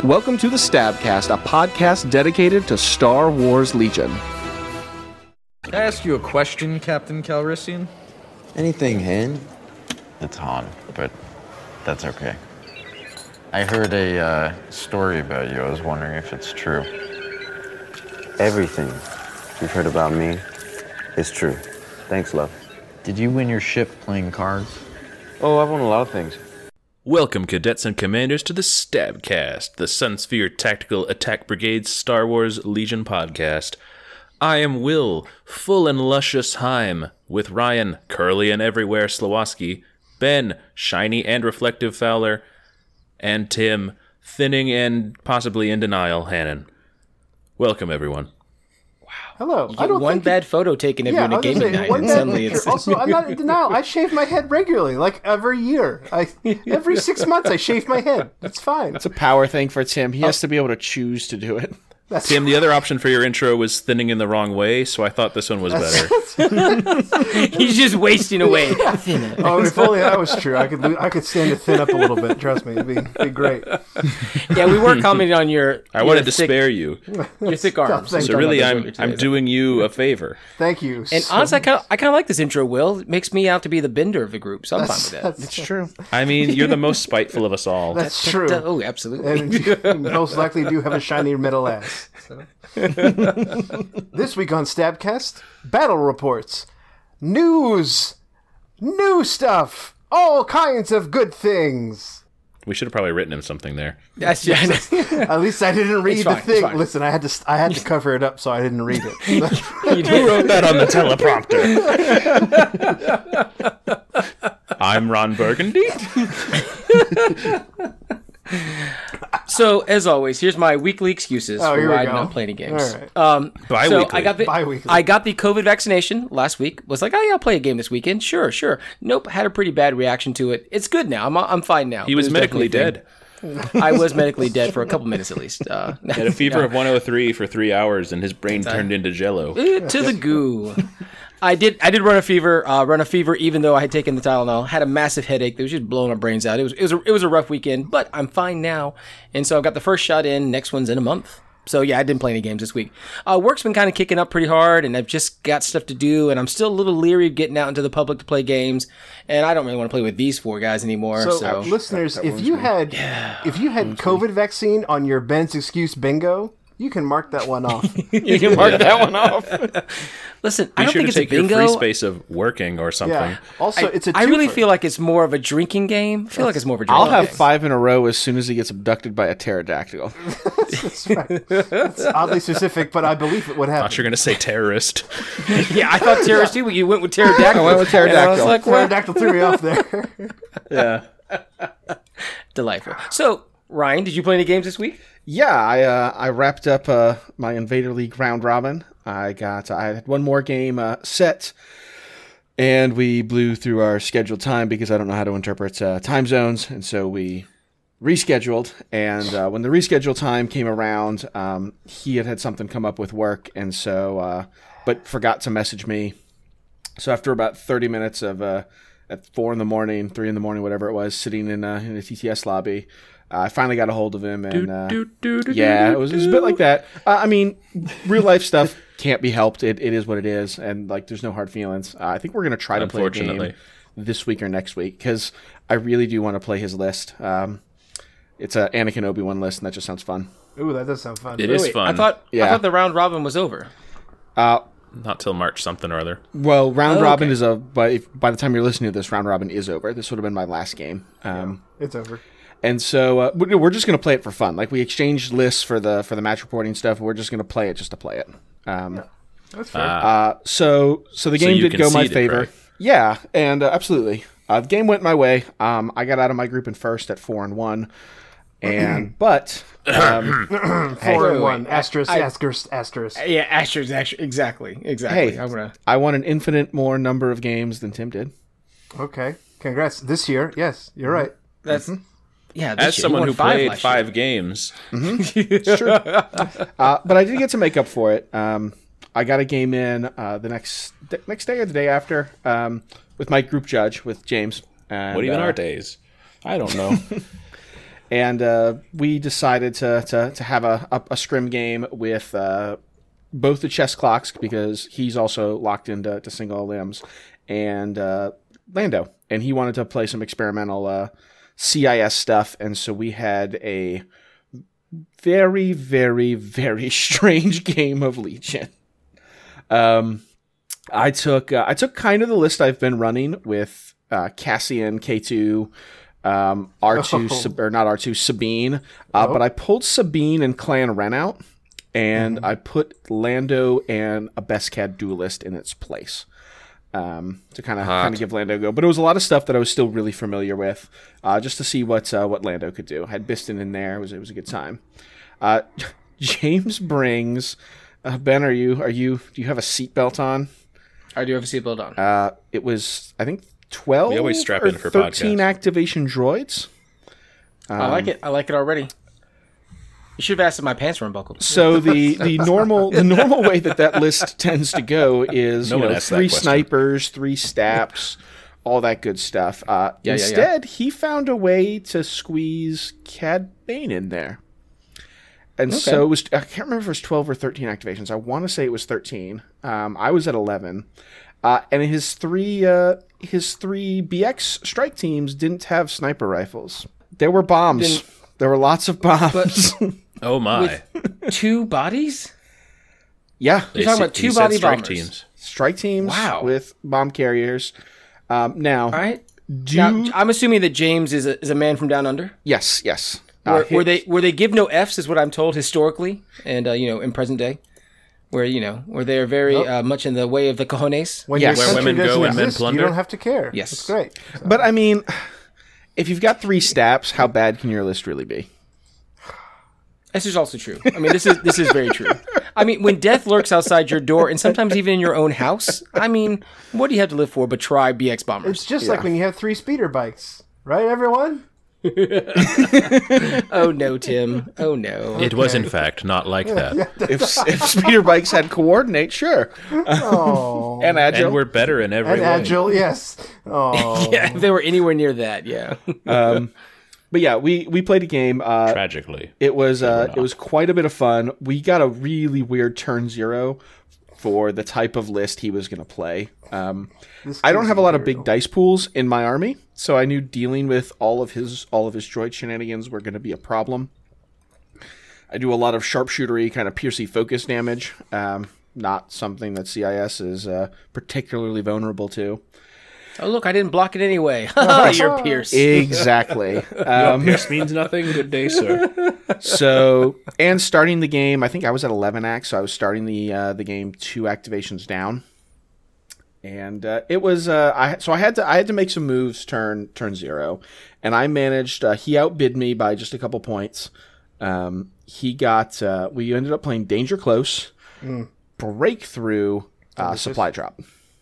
Welcome to the Stabcast, a podcast dedicated to Star Wars Legion. Can I ask you a question, Captain Calrissian? Anything, Han? It's Han, but that's okay. I heard a story about you. I was wondering if it's true. Everything you've heard about me is true. Thanks, love. Did you win your ship playing cards? Oh, I've won a lot of things. Welcome, cadets and commanders, to the Stabcast, the Sunsphere Tactical Attack Brigade's Star Wars Legion podcast. I am Will, full and luscious Heim, with Ryan, curly and everywhere Slowoski, Ben, shiny and reflective Fowler, and Tim, thinning and possibly in denial Hannon. Welcome, everyone. Hello. You get one bad photo taken of you in a gaming night, and suddenly it's... Also, I'm not in denial. I shave my head regularly, like every year. Every 6 months, I shave my head. That's fine. It's a power thing for Tim. He has to be able to choose to do it. Tim, the other option for your intro was thinning in the wrong way, so I thought this one was better. He's just wasting away. Oh, if only that was true. I could stand to thin up a little bit. Trust me, it'd be great. Yeah, we were commenting on your. I wanted to spare you. Your thick arms. So really, I'm doing you a favor. Thank you. And honestly, I kind of like this intro, Will. It makes me out to be the bender of the group, so I'm fine with that. It's true. I mean, you're the most spiteful of us all. That's true. Oh, absolutely. And you most likely do have a shiny middle ass. So. This week on Stabcast, battle reports, news, new stuff, all kinds of good things. We should have probably written him something there. That's just, At least I didn't read the thing. Fine. Listen, I had to cover it up, so I didn't read it. Who wrote that on the teleprompter? I'm Ron Burgundy. so, as always, here's my weekly excuses for why I did not play any games. All right. Bi-weekly. So I got the COVID vaccination last week. Was like, oh yeah, I'll play a game this weekend. Sure. Nope, had a pretty bad reaction to it. It's good now. I'm fine now. He was medically dead. I was medically dead for a couple minutes at least. He had a fever of 103 for 3 hours, and his brain turned into jello. To the goo. I did run a fever even though I had taken the Tylenol. Had a massive headache that was just blowing my brains out. It was a rough weekend, but I'm fine now. And so I got the first shot in. Next one's in a month. So yeah, I didn't play any games this week. Work's been kind of kicking up pretty hard, and I've just got stuff to do, and I'm still a little leery of getting out into the public to play games, and I don't really want to play with these four guys anymore. So listeners, if you had COVID vaccine on your Ben's excuse bingo, you can mark that one off. You can mark that one off. Listen, I don't think it's a bingo. Be sure to take your free space of working or something. Yeah. Also, it's a twofer. I really feel like it's more of a drinking game. I feel like it's more of a drinking game. I'll have 5 in a row as soon as he gets abducted by a pterodactyl. That's right. It's oddly specific, but I believe it would happen. I thought you were going to say terrorist. Yeah, I thought terrorist too, but you went with pterodactyl. I went with pterodactyl. I was like, Pterodactyl threw me off there. Yeah. Delightful. So, Ryan, did you play any games this week? Yeah, I wrapped up my Invader League round robin. I had one more game set, and we blew through our scheduled time because I don't know how to interpret time zones, and so we rescheduled. And when the rescheduled time came around, he had something come up with work, and so but forgot to message me. So after about 30 minutes of at 4 in the morning, 3 in the morning, whatever it was, sitting in a TTS lobby. I finally got a hold of him, and yeah, it was a bit like that. I mean, real life stuff can't be helped. It is what it is, and like, there's no hard feelings. I think we're gonna try to play a game this week or next week because I really do want to play his list. It's a Anakin Obi-Wan list, and that just sounds fun. Ooh, that does sound fun. It is fun. I thought the round robin was over. Not till March something or other. Well, round robin is by the time you're listening to this, round robin is over. This would have been my last game. It's over. And so we're just going to play it for fun. Like, we exchanged lists for the match reporting stuff. We're just going to play it just to play it. That's fair. So the game did go my favor. Right? Yeah, and absolutely. The game went my way. I got out of my group in first at 4-1. But 4-1 asterisk. Yeah, asterisk. Exactly. Hey, I won an infinite more number of games than Tim did. Okay, congrats. This year, yes, you're right. That's yeah. As someone who played 5 games, It's true. But I did get to make up for it. I got a game in the next day or the day after with my group judge with James. And, what even are days? I don't know. And we decided to have a scrim game with both the chess clocks, because he's also locked into single limbs, and Lando. And he wanted to play some experimental CIS stuff, and so we had a very, very, very strange game of Legion. I took kind of the list I've been running with Cassian, K2, R2, or not R2, Sabine, but I pulled Sabine and Clan Ren out, and I put Lando and a Beskad duelist in its place. To kind of give Lando a go. But it was a lot of stuff that I was still really familiar with, just to see what Lando could do. I had Biston in there. It was a good time. James brings Ben. Do you have a seatbelt on? I do have a seatbelt on. It was, I think, 12 we always strap or in for 13 podcast. activation droids. I like it. I like it already. You should have asked if my pants were unbuckled. So the normal way that list tends to go is No one asked that 3 question. snipers, 3 staps, all that good stuff. Instead, he found a way to squeeze Cad Bane in there. And so it was, I can't remember if it was 12 or 13 activations. I want to say it was 13. I was at 11. And his three BX strike teams didn't have sniper rifles. There were bombs. There were lots of bombs. Oh my! 2 bodies? Yeah. You're talking about 2 said body strike bombers. teams. Strike teams with bomb carriers. Now, All right. Now, I'm assuming that James is a man from down under. yes, yes. Were they give no Fs, is what I'm told historically, and in present day, where they are very much in the way of the cojones. When Yes. your Where country women go doesn't and men exist, plunder? you don't have to care. Yes. It's great. But I mean, if you've got 3 staps, how bad can your list really be? This is also true. I mean, this is very true. I mean, when death lurks outside your door, and sometimes even in your own house, I mean, what do you have to live for but try BX bombers? It's just like when you have 3 speeder bikes, right, everyone? Oh no, Tim. Oh no. It was in fact not like that, If speeder bikes had coordinate, sure. Oh, And agile. and we're better in every and way. agile, yes. Oh, Yeah, if they were anywhere near that, yeah. But yeah, we played a game. Tragically, It was quite a bit of fun. We got a really weird turn 0 for the type of list he was going to play. I don't have a lot of big dice pools in my army, so I knew dealing with all of his droid shenanigans were going to be a problem. I do a lot of sharpshootery, kind of piercy focus damage. Not something that CIS is particularly vulnerable to. Oh look, I didn't block it anyway. You're Pierce. Exactly. Pierce means nothing. Good day, sir. So, and starting the game, I think I was at 11 acts, so I was starting the game 2 activations down, and it was I had to make some moves turn 0, and I managed. He outbid me by just a couple points. He got. We ended up playing Danger Close, Breakthrough, Supply Drop.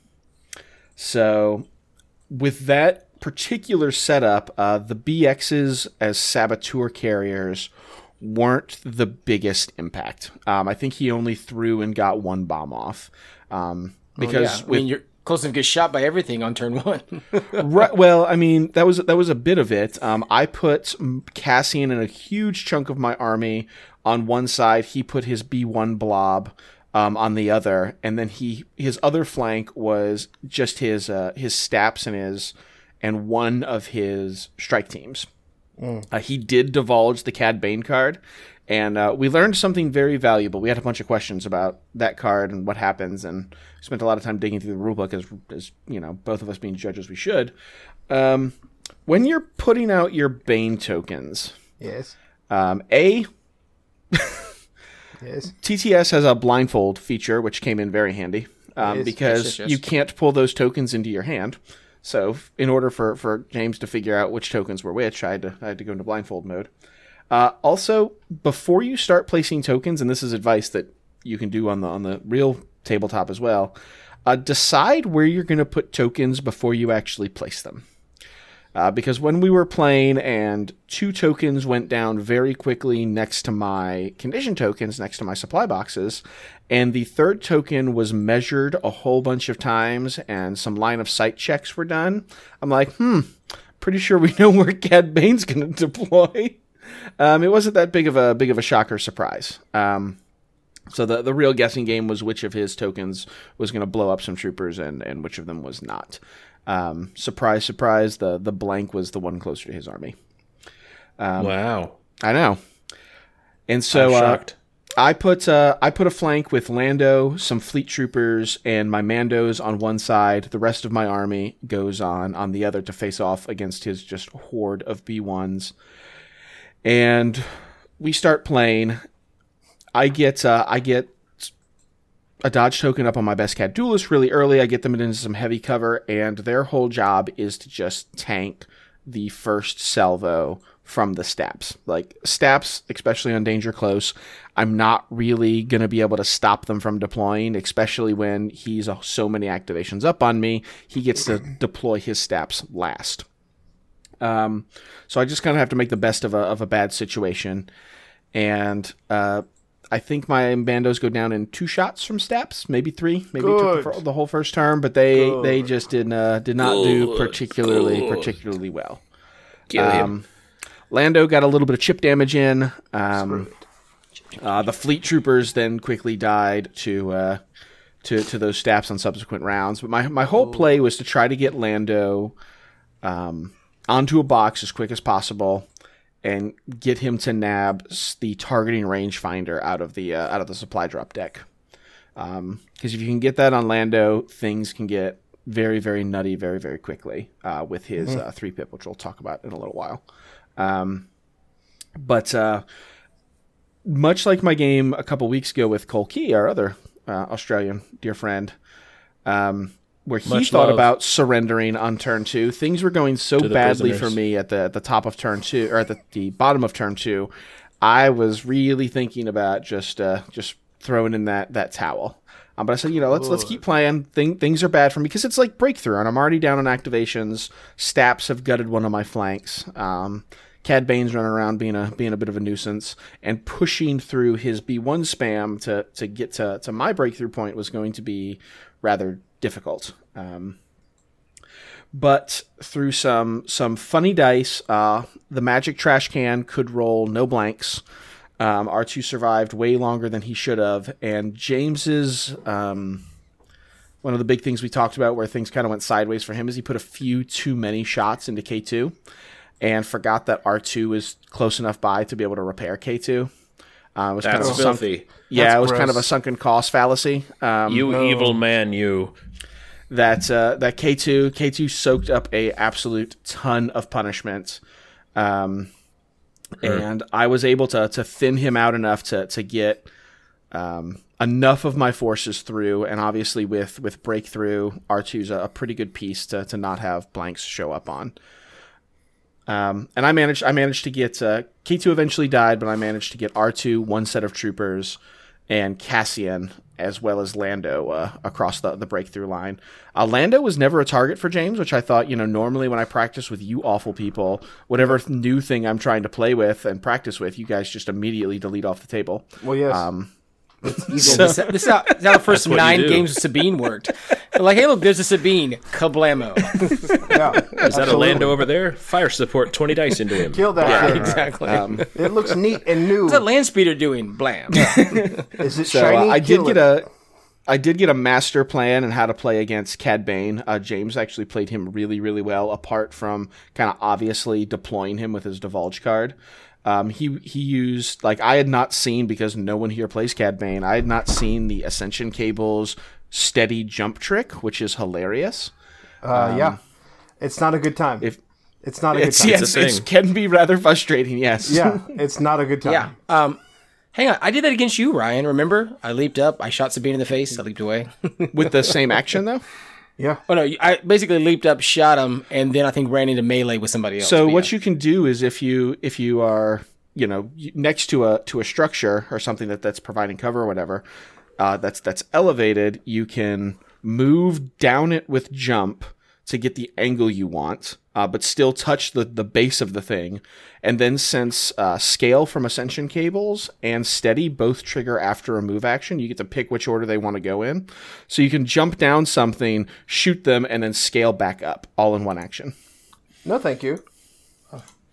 So, with that particular setup, the BXs as saboteur carriers weren't the biggest impact. I think he only threw and got 1 bomb off. Because I mean, you're close enough to get shot by everything on turn 1. right, well, I mean, that was a bit of it. I put Cassian and a huge chunk of my army on one side. He put his B1 blob on the other, and then his other flank was just his staps and one of his strike teams. He did divulge the Cad Bane card, and we learned something very valuable. We had a bunch of questions about that card and what happens, and spent a lot of time digging through the rulebook, as both of us being judges we should. When you're putting out your Bane tokens, yes. Yes. TTS has a blindfold feature, which came in very handy, because Yes. you can't pull those tokens into your hand. So in order for James to figure out which tokens were which, I had to go into blindfold mode. Also, before you start placing tokens, and this is advice that you can do on the real tabletop as well, decide where you're going to put tokens before you actually place them. Because when we were playing and 2 tokens went down very quickly next to my condition tokens, next to my supply boxes, and the 3rd token was measured a whole bunch of times and some line of sight checks were done, I'm like, pretty sure we know where Cad Bane's going to deploy. It wasn't that big of a shocker surprise. So the real guessing game was which of his tokens was going to blow up some troopers and which of them was not. Surprise, surprise, the blank was the one closer to his army. Wow. I know. And so I'm shocked. I put a flank with Lando, some fleet troopers, and my Mandos on one side. The rest of my army goes on the other to face off against his just horde of B1s. And we start playing. I get a dodge token up on my best cat duelist really early. I get them into some heavy cover, and their whole job is to just tank the first salvo from the Staps. Like, Staps, especially on Danger Close, I'm not really going to be able to stop them from deploying, especially when he's so many activations up on me. He gets to deploy his Staps last. So I just kind of have to make the best of a bad situation. And I think my Bandos go down in 2 shots from Staps, maybe 3, maybe took the whole first turn, but they just did not do particularly well. Kill him. Lando got a little bit of chip damage in. The fleet troopers then quickly died to those Staps on subsequent rounds. But my whole play was to try to get Lando onto a box as quick as possible and get him to nab the targeting rangefinder out of the supply drop deck. Because if you can get that on Lando, things can get very, very nutty very, very quickly with his 3-pip, which we'll talk about in a little while. But much like my game a couple weeks ago with Cole Key, our other Australian dear friend, where he Much thought love. about surrendering on turn 2. Things were going so To the badly prisoners. for me at the top of turn 2, or at the bottom of turn 2. I was really thinking about just throwing in that towel. But I said, let's keep playing. Things are bad for me because it's like breakthrough, and I'm already down on activations. Staps have gutted one of my flanks. Cad Bane's running around being a bit of a nuisance, and pushing through his B1 spam to get to my breakthrough point was going to be rather difficult. But through some funny dice, the magic trash can could roll no blanks. R2 survived way longer than he should have, and James's one of the big things we talked about where things kind of went sideways for him is he put a few too many shots into K2 and forgot that R2 was close enough by to be able to repair K2. It was kind That's of filthy. Yeah, it was gross. kind of a sunken cost fallacy. You evil man, you. That K2 soaked up a absolute ton of punishment. And I was able to thin him out enough to get enough of my forces through, and obviously with breakthrough, R2's a pretty good piece to not have blanks show up on. And I managed to get K2 eventually died, but I managed to get R2, one set of troopers, and Cassian, as well as Lando across the breakthrough line. Lando was never a target for James, which I thought, normally when I practice with you awful people, whatever new thing I'm trying to play with and practice with, you guys just immediately delete off the table. Well, yes. This is how the first what you 9 do. games of Sabine worked. They're like, hey, look, there's a Sabine. Kablamo. Yeah. Is that a Lando over there? Fire support 20 dice into him. Kill that thing. Exactly. It looks neat and new. What's that land speeder doing? Blam. Is it So shiny? I did get a master plan on how to play against Cad Bane. James actually played him really, really well, apart from kind of obviously deploying him with his Divulge card. He used, I had not seen, because no one here plays Cad Bane, I had not seen the Ascension Cable's steady jump trick, which is hilarious. Yeah. It's not a good time. It's not a good It's time. yes, a it thing. can be rather frustrating, yes. Yeah, it's not a good time. Yeah. Hang on. I did that against you, Ryan. Remember? I leaped up. I shot Sabine in the face. I leaped away. With the same action, though? Yeah. Oh, no. I basically leaped up, shot him, and then I think ran into melee with somebody else. So But what yeah. you can do is if you are next to a structure or something that's providing cover or whatever, that's elevated, you can move down it with jump to get the angle you want, but still touch the base of the thing. And then since Scale from Ascension Cables and Steady both trigger after a move action, you get to pick which order they want to go in. So you can jump down something, shoot them, and then scale back up all in one action. No, thank you.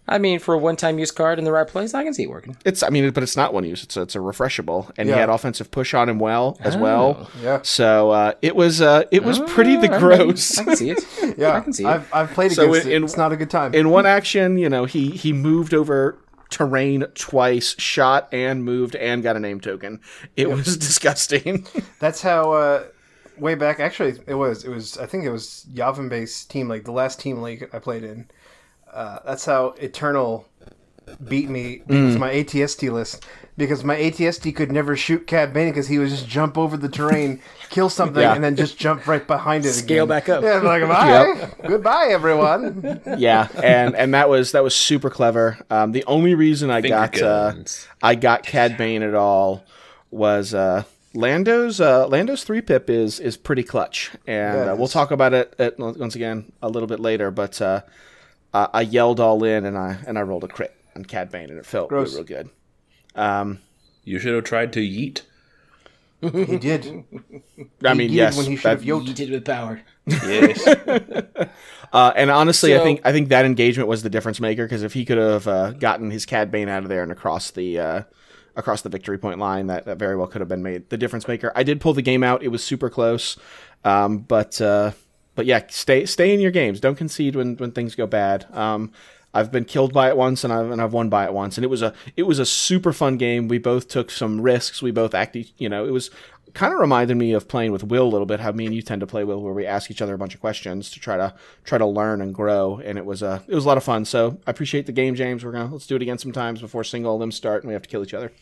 I mean, for a one-time use card in the right place, I can see it working. But it's not one use. It's a refreshable, and he Yeah. had offensive push on him as well. Yeah. So it was pretty the gross. I can see it. Yeah, I can see it. I've played So against it. It's not a good time. In one action, he moved over terrain twice, shot and moved and got a name token. It was disgusting. That's how way back. Actually, it was. I think it was Yavin-based team league, the last team league I played in. That's how Eternal beat me because my ATST list. Because my ATST could never shoot Cad Bane because he would just jump over the terrain, kill something, Yeah. and then just jump right behind it Scale again. back up. Yeah, like bye, goodbye, everyone. Yeah, and that was super clever. The only reason I got guns. Cad Bane at all was Lando's 3-pip is pretty clutch, and we'll talk about it once again a little bit later. But I yelled all in, and I rolled a crit on Cad Bane, and it felt real good. You should have tried to yeet. He did. I mean, He yes, when he should have that- yoked. You did with power. Yes. and honestly, So- I think that engagement was the difference maker, because if he could have gotten his Cad Bane out of there and across the victory point line, that very well could have been made the difference maker. I did pull the game out; it was super close, but yeah, stay in your games. Don't concede when things go bad. I've been killed by it once, and I've won by it once, and it was a super fun game. We both took some risks. We both acted, it was kind of reminded me of playing with Will a little bit, how me and you tend to play, Will, where we ask each other a bunch of questions to try to learn and grow, and it was a lot of fun. So I appreciate the game, James. Let's do it again sometimes before single of them start and we have to kill each other.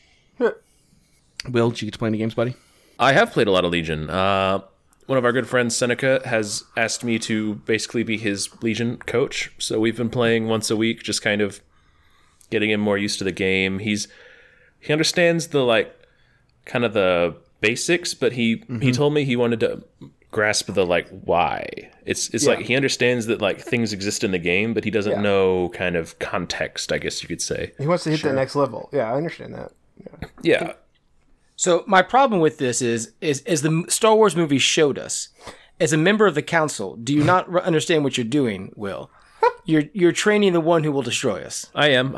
Will, did you get to play any games, buddy? I have played a lot of Legion. One of our good friends, Seneca, has asked me to basically be his Legion coach. So we've been playing once a week, just kind of getting him more used to the game. He understands the kind of the basics, but he told me he wanted to grasp the why. It's like he understands that things exist in the game, but he doesn't know kind of context, I guess you could say. He wants to hit that next level. Yeah, I understand that. Yeah. So my problem with this is as the Star Wars movie showed us, as a member of the council, do you not understand what you're doing, Will? You're training the one who will destroy us. I am.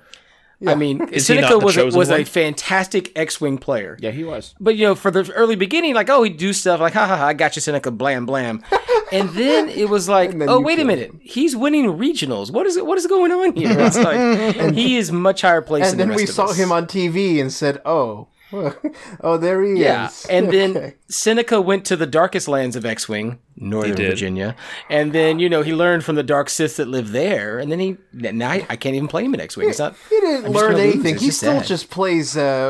I mean, Is he Seneca not the was chosen a one? fantastic X-wing player. Yeah, he was. But for the early beginning, he'd do stuff like, ha ha ha, I got you, Seneca, blam blam, and then it was like, then oh you wait a killed minute, he's winning regionals. What is going on here? It's like he is much higher placed. And than then the we rest saw of us. him on TV and said, "Oh, oh, there he Yeah, is." and then Okay. Seneca went to the darkest lands of X-Wing, Northern did. Virginia, and then he learned from the dark Sith that live there, and then now I can't even play him in X-Wing. It's not. He didn't I'm just learn gonna lose. anything. It's He just still sad. just plays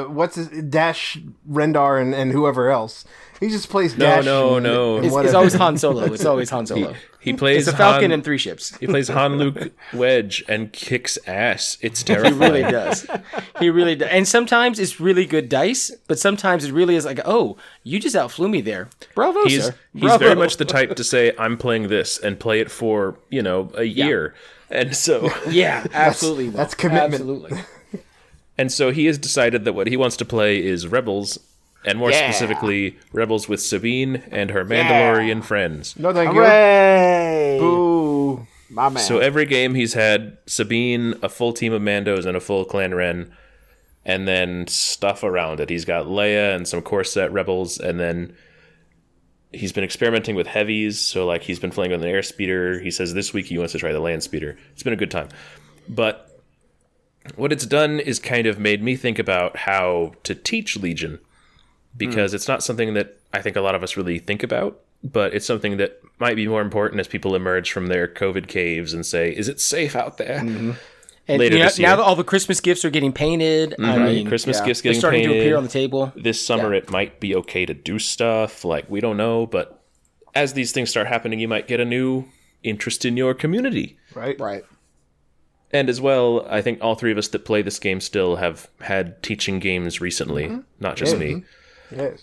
Dash, Rendar, and whoever else. He just plays No, Dash. no, and- no. and It's whatever. always Han Solo. It's always Han Solo. He plays It's a Falcon Han, and 3 ships. He plays Han Luke Wedge and kicks ass. It's He terrifying. really does. He really does. And sometimes it's really good dice, but sometimes it really is like, oh, you just outflew me there. Bravo, He's sir. he's Bravo. very much the type to say, I'm playing this and play it for, a year. And so Yeah, absolutely. Will. that's commitment. Absolutely. and so he has decided that what he wants to play is Rebels, and more specifically Rebels with Sabine and her Mandalorian friends. No, thank you. Hooray! Boo. My man. So every game he's had Sabine, a full team of Mandos, and a full Clan Ren, and then stuff around it. He's got Leia and some Corset Rebels, and then he's been experimenting with heavies. So he's been playing with an airspeeder. He says this week he wants to try the land speeder. It's been a good time. But what it's done is kind of made me think about how to teach Legion, because it's not something that I think a lot of us really think about, but it's something that might be more important as people emerge from their COVID caves and say, is it safe out there? And Later this now year. that all the Christmas gifts are getting painted, I mean, Christmas gifts they're getting starting painted. to appear on the table. This summer it might be okay to do stuff. We don't know, but as these things start happening, you might get a new interest in your community. Right. right. And as well, I think all three of us that play this game still have had teaching games recently, not just me. Yes.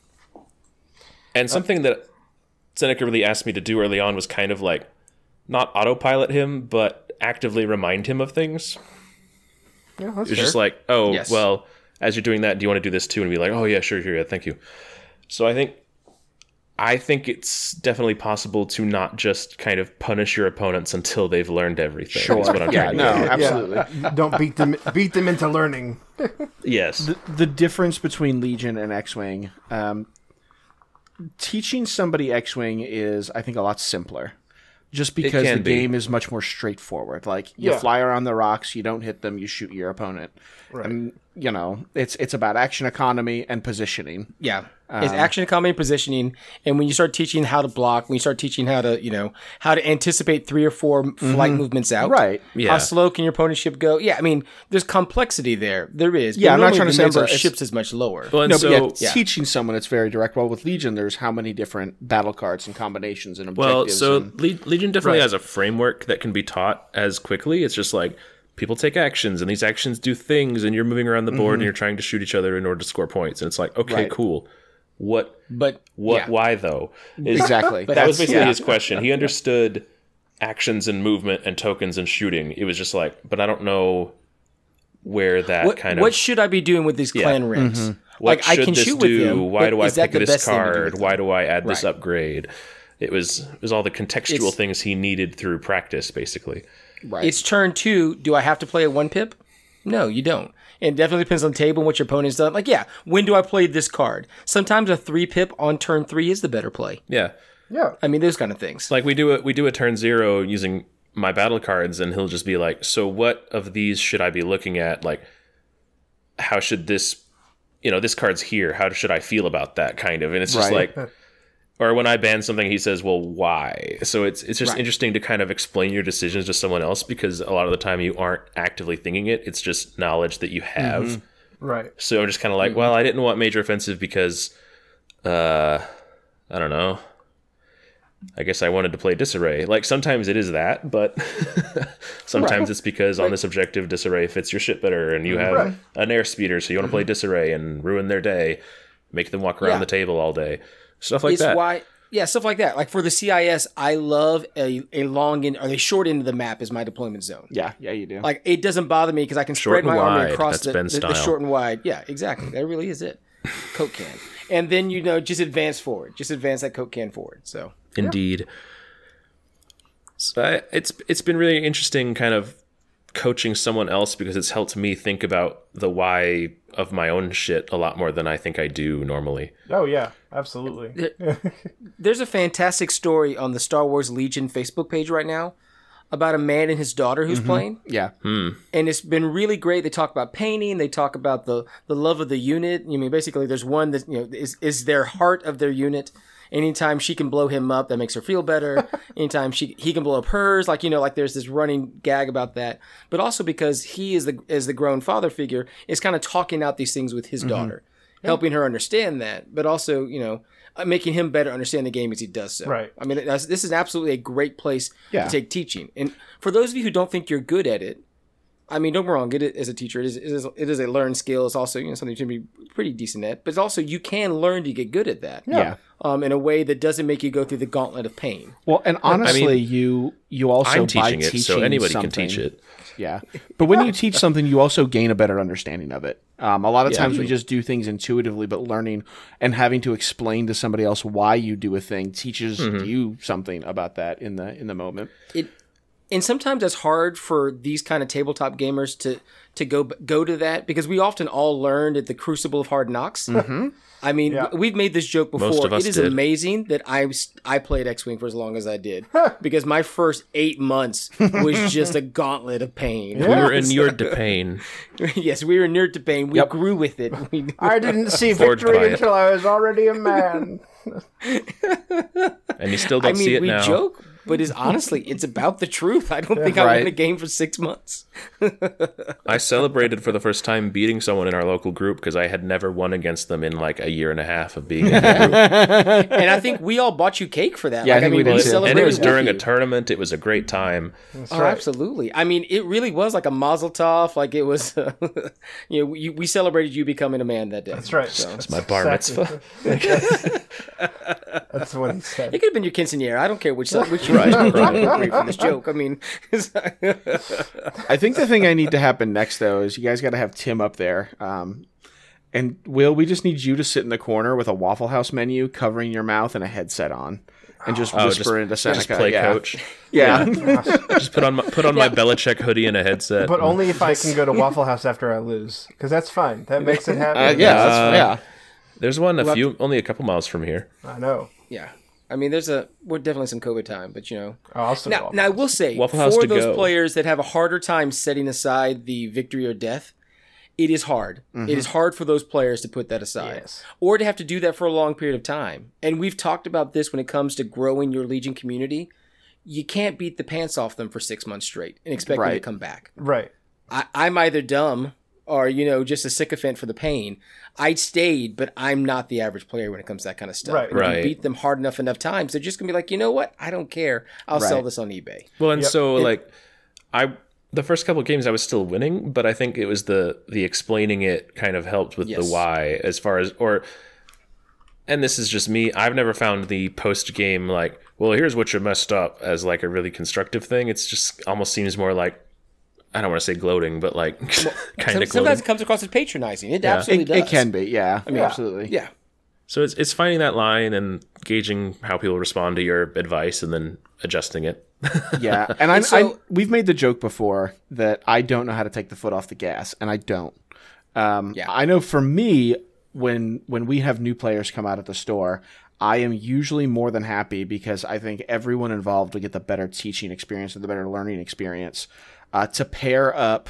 And something that Seneca really asked me to do early on was kind of not autopilot him, but actively remind him of things. Yeah, that's It's fair. just Yes. well, as you're doing that, do you want to do this too? And be like, oh yeah, sure, yeah, thank you. So I think I think it's definitely possible to not just kind of punish your opponents until they've learned everything. Sure. Is what I'm Yeah, trying to no, get at. absolutely. Don't beat them into learning. Yes. The difference between Legion and X-Wing, teaching somebody X-Wing is, I think, a lot simpler. Just because the can be. game is much more straightforward. Like, you fly around the rocks, you don't hit them, you shoot your opponent. Right. And, you know, it's about action economy and positioning. Yeah. It's action economy and positioning. And when you start teaching how to block, when you start teaching how to, how to anticipate 3 or 4 flight movements out. Right. Yeah. How slow can your opponent's ship go? Yeah, I mean, there's complexity there. There is. Yeah, But I'm not normally trying to the say number of it's- ships is much lower. Well, and No, so, but teaching someone, it's very direct. Well, with Legion, there's how many different battle cards and combinations and well, objectives. so and, Legion definitely has a framework that can be taught as quickly. It's just like people take actions, and these actions do things, and you're moving around the board, and you're trying to shoot each other in order to score points. And it's like, okay, Right. cool. What? Yeah. Why though? Exactly. That was basically yeah. his question. He understood actions and movement and tokens and shooting. It was just like, but I don't know where that What should I be doing with these clan rings? what Like, I should can this shoot with do? them. Why but do I is that pick the this best thing to do card? with them? Why do I add this Right. upgrade? It was all the contextual It's- things he needed through practice, basically. Right. It's turn 2. Do I have to play a 1 pip? No, you don't. It definitely depends on the table and what your opponent's done. Like, yeah, when do I play this card? Sometimes a 3 pip on turn 3 is the better play. Yeah. Yeah. I mean, those kind of things. Like we do a turn 0 using my battle cards, and he'll just be like, so what of these should I be looking at? Like, how should this, this card's here. How should I feel about that kind of? And it's just Right. like, or when I ban something, he says, well, why? So it's just Right. interesting to kind of explain your decisions to someone else, because a lot of the time you aren't actively thinking it. It's just knowledge that you have. Right. So I'm just kind of like, well, I didn't want major offensive because, I don't know. I guess I wanted to play disarray. Like, sometimes it is that, but sometimes it's because on this objective, disarray fits your ship better, and you have an airspeeder, so you want to play disarray and ruin their day, make them walk around Yeah. the table all day, stuff like It's that. why, yeah, stuff like that. Like for the CIS, I love a long end or the short end of the map is my deployment zone. Yeah, you do. Like it doesn't bother me because I can Short spread my and army wide. across That's the Ben's style. short and wide. Yeah, exactly. That really is it. Coke can, and then just advance forward. Just advance that Coke can forward. So Indeed. So it's been really interesting kind of coaching someone else, because it's helped me think about the why of my own shit a lot more than I think I do normally. Oh yeah, absolutely. there's a fantastic story on the Star Wars Legion Facebook page right now about a man and his daughter who's playing. yeah. And it's been really great. They talk about painting. They talk about the love of the unit. I mean, basically, there's one that is their heart of their unit. Anytime she can blow him up, that makes her feel better. Anytime he can blow up hers, like there's this running gag about that. But also because he is the grown father figure, is kind of talking out these things with his daughter, helping her understand that, but also making him better understand the game as he does so. Right. I mean, this is absolutely a great place Yeah. to take teaching. And for those of you who don't think you're good at it, I mean, don't get me wrong. As a teacher, it is a learned skill. It's also something you should be pretty decent at. But it's also you can learn to get good at that. Yeah. In a way that doesn't make you go through the gauntlet of pain. Well, and honestly, you also I'm by teaching it, so anybody can something- teach it. Yeah, but when you teach something, you also gain a better understanding of it. A lot of times we just do things intuitively, but learning and having to explain to somebody else why you do a thing teaches you something about that in the moment. And sometimes it's hard for these kind of tabletop gamers to go to that, because we often all learned at the crucible of Hard Knocks. Mm-hmm. I mean, we've made this joke before. Most of us It is did. amazing that I played X-Wing for as long as I did, because my first 8 months was just a gauntlet of pain. We were inured to pain. Yes, we were inured to pain. We grew with it. I didn't see Forged by victory it. until I was already a man. And you still I don't see mean, it we now. joke, but it's about the truth. I don't think I Right. won a game for 6 months. I celebrated for the first time beating someone in our local group, because I had never won against them in like a year and a half of being in the group. And I think we all bought you cake for that. Yeah, I think we did too. celebrated And it was with during you. a tournament. It was a great time. Oh, absolutely. I mean, it really was like a mazel tov. Like it was, we celebrated you becoming a man that day. That's right. It's my bar mitzvah. That's what he said. It could have been your quinceanera. I don't care which Right, right. for this joke. I mean, I think the thing I need to happen next though is you guys got to have Tim up there, And Will, we just need you to sit in the corner with a Waffle House menu covering your mouth and a headset on, and just whisper into Seneca. Just play coach. Yeah. Just put on my Belichick hoodie and a headset. But only if I can go to Waffle House after I lose, because that's fine. That makes it happen. Yeah. There's one only a couple miles from here. I know. Yeah. I mean, we're definitely some COVID time, but Also, Now I will say, Waffle House for to those go. players that have a harder time setting aside the victory or death, it is hard. It is hard for those players to put that aside, Yes. or to have to do that for a long period of time. And we've talked about this when it comes to growing your Legion community. You can't beat the pants off them for 6 months straight and expect them to Right. come back. Right. I'm either dumb or, just a sycophant for the pain. I stayed, but I'm not the average player when it comes to that kind of stuff. Right. And if Right. you beat them hard enough times, they're just going to be like, you know what? I don't care. I'll sell Right. this on eBay. Well, and so the first couple of games I was still winning, but I think it was the explaining it kind of helped with the Yes. why as far as and this is just me. I've never found the post game like, well, here's what you messed up as like a really constructive thing. It's just almost seems more like, I don't want to say gloating, but like kind of Sometimes gloating. it comes across as patronizing. It absolutely does. It can be. Yeah. Absolutely. Yeah. So it's finding that line and gauging how people respond to your advice and then adjusting it. Yeah, and so- we've made the joke before that I don't know how to take the foot off the gas, and I don't. Yeah. I know for me, when we have new players come out at the store, I am usually more than happy because I think everyone involved will get the better teaching experience and the better learning experience to pair up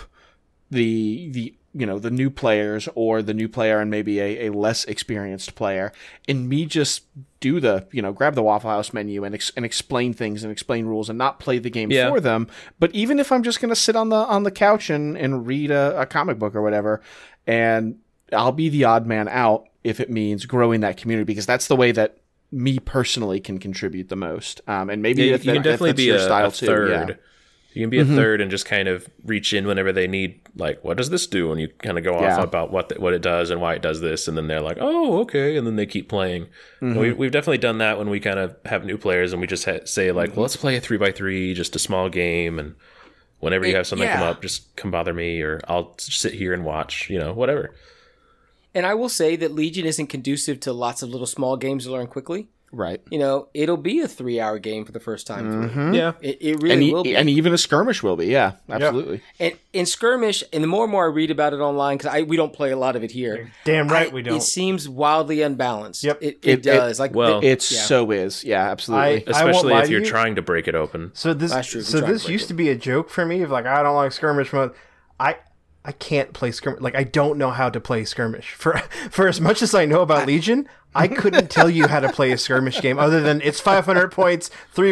the new players or the new player and maybe a less experienced player, and me just do the, grab the Waffle House menu and explain things and explain rules and not play the game Yeah. for them. But even if I'm just going to sit on the couch and read a comic book or whatever, and I'll be the odd man out if it means growing that community, because that's the way that me personally can contribute the most. And maybe Yeah, if you can definitely that's be your a style too. third. Yeah. You can be a third and just kind of reach in whenever they need, like, what does this do? And you kind of go off about what it does and why it does this. And then they're like, oh, okay. And then they keep playing. And we've definitely done that when we kind of have new players and we just say, like, well, let's play a 3x3, just a small game. And whenever you have something come up, just come bother me or I'll sit here and watch, whatever. And I will say that Legion isn't conducive to lots of little small games to learn quickly. Right. It'll be a 3-hour game for the first time through. Yeah. It really will be. And even a skirmish will be. Yeah, absolutely. And in skirmish, and the more and more I read about it online, because we don't play a lot of it here. Damn right we don't. It seems wildly unbalanced. Yep. It does. It so is. Yeah, absolutely. I won't Especially lie if to you're you. trying to break it open. So this, That's true. We so try to this break used it. to be a joke for me of like, I don't like skirmish mode. I can't play skirmish. Like, I don't know how to play skirmish. For as much as I know about Legion, I couldn't tell you how to play a skirmish game other than it's 500 points,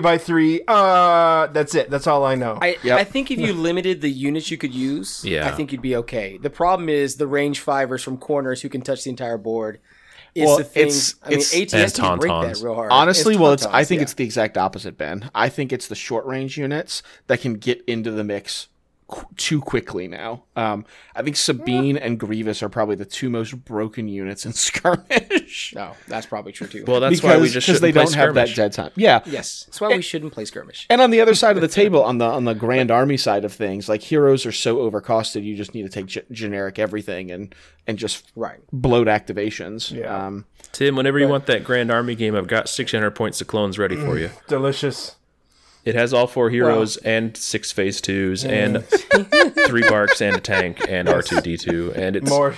3x3. That's it. That's all I know. I think if you limited the units you could use, Yeah. I think you'd be okay. The problem is the range fivers from corners who can touch the entire board. Is Well, the thing. it's- ATS can break tauntauns. that real hard. Honestly, I think tauntauns, it's the exact opposite, Ben. I think it's the short range units that can get into the mix too quickly now. I think Sabine and Grievous are probably the two most broken units in skirmish. No, that's probably true too. Well, that's why we just because they shouldn't play don't have that skirmish. dead time. Yeah. yes, that's why we shouldn't play skirmish. And on the other side of the table, on the Grand Army side of things, like heroes are so overcosted, you just need to take generic everything and just Right. bloat activations. Yeah. Tim, whenever you want that Grand Army game, I've got 600 points of clones ready for you. Delicious. It has all 4 heroes and 6 phase 2s and 3 barks and a tank and R2D2 and it's More.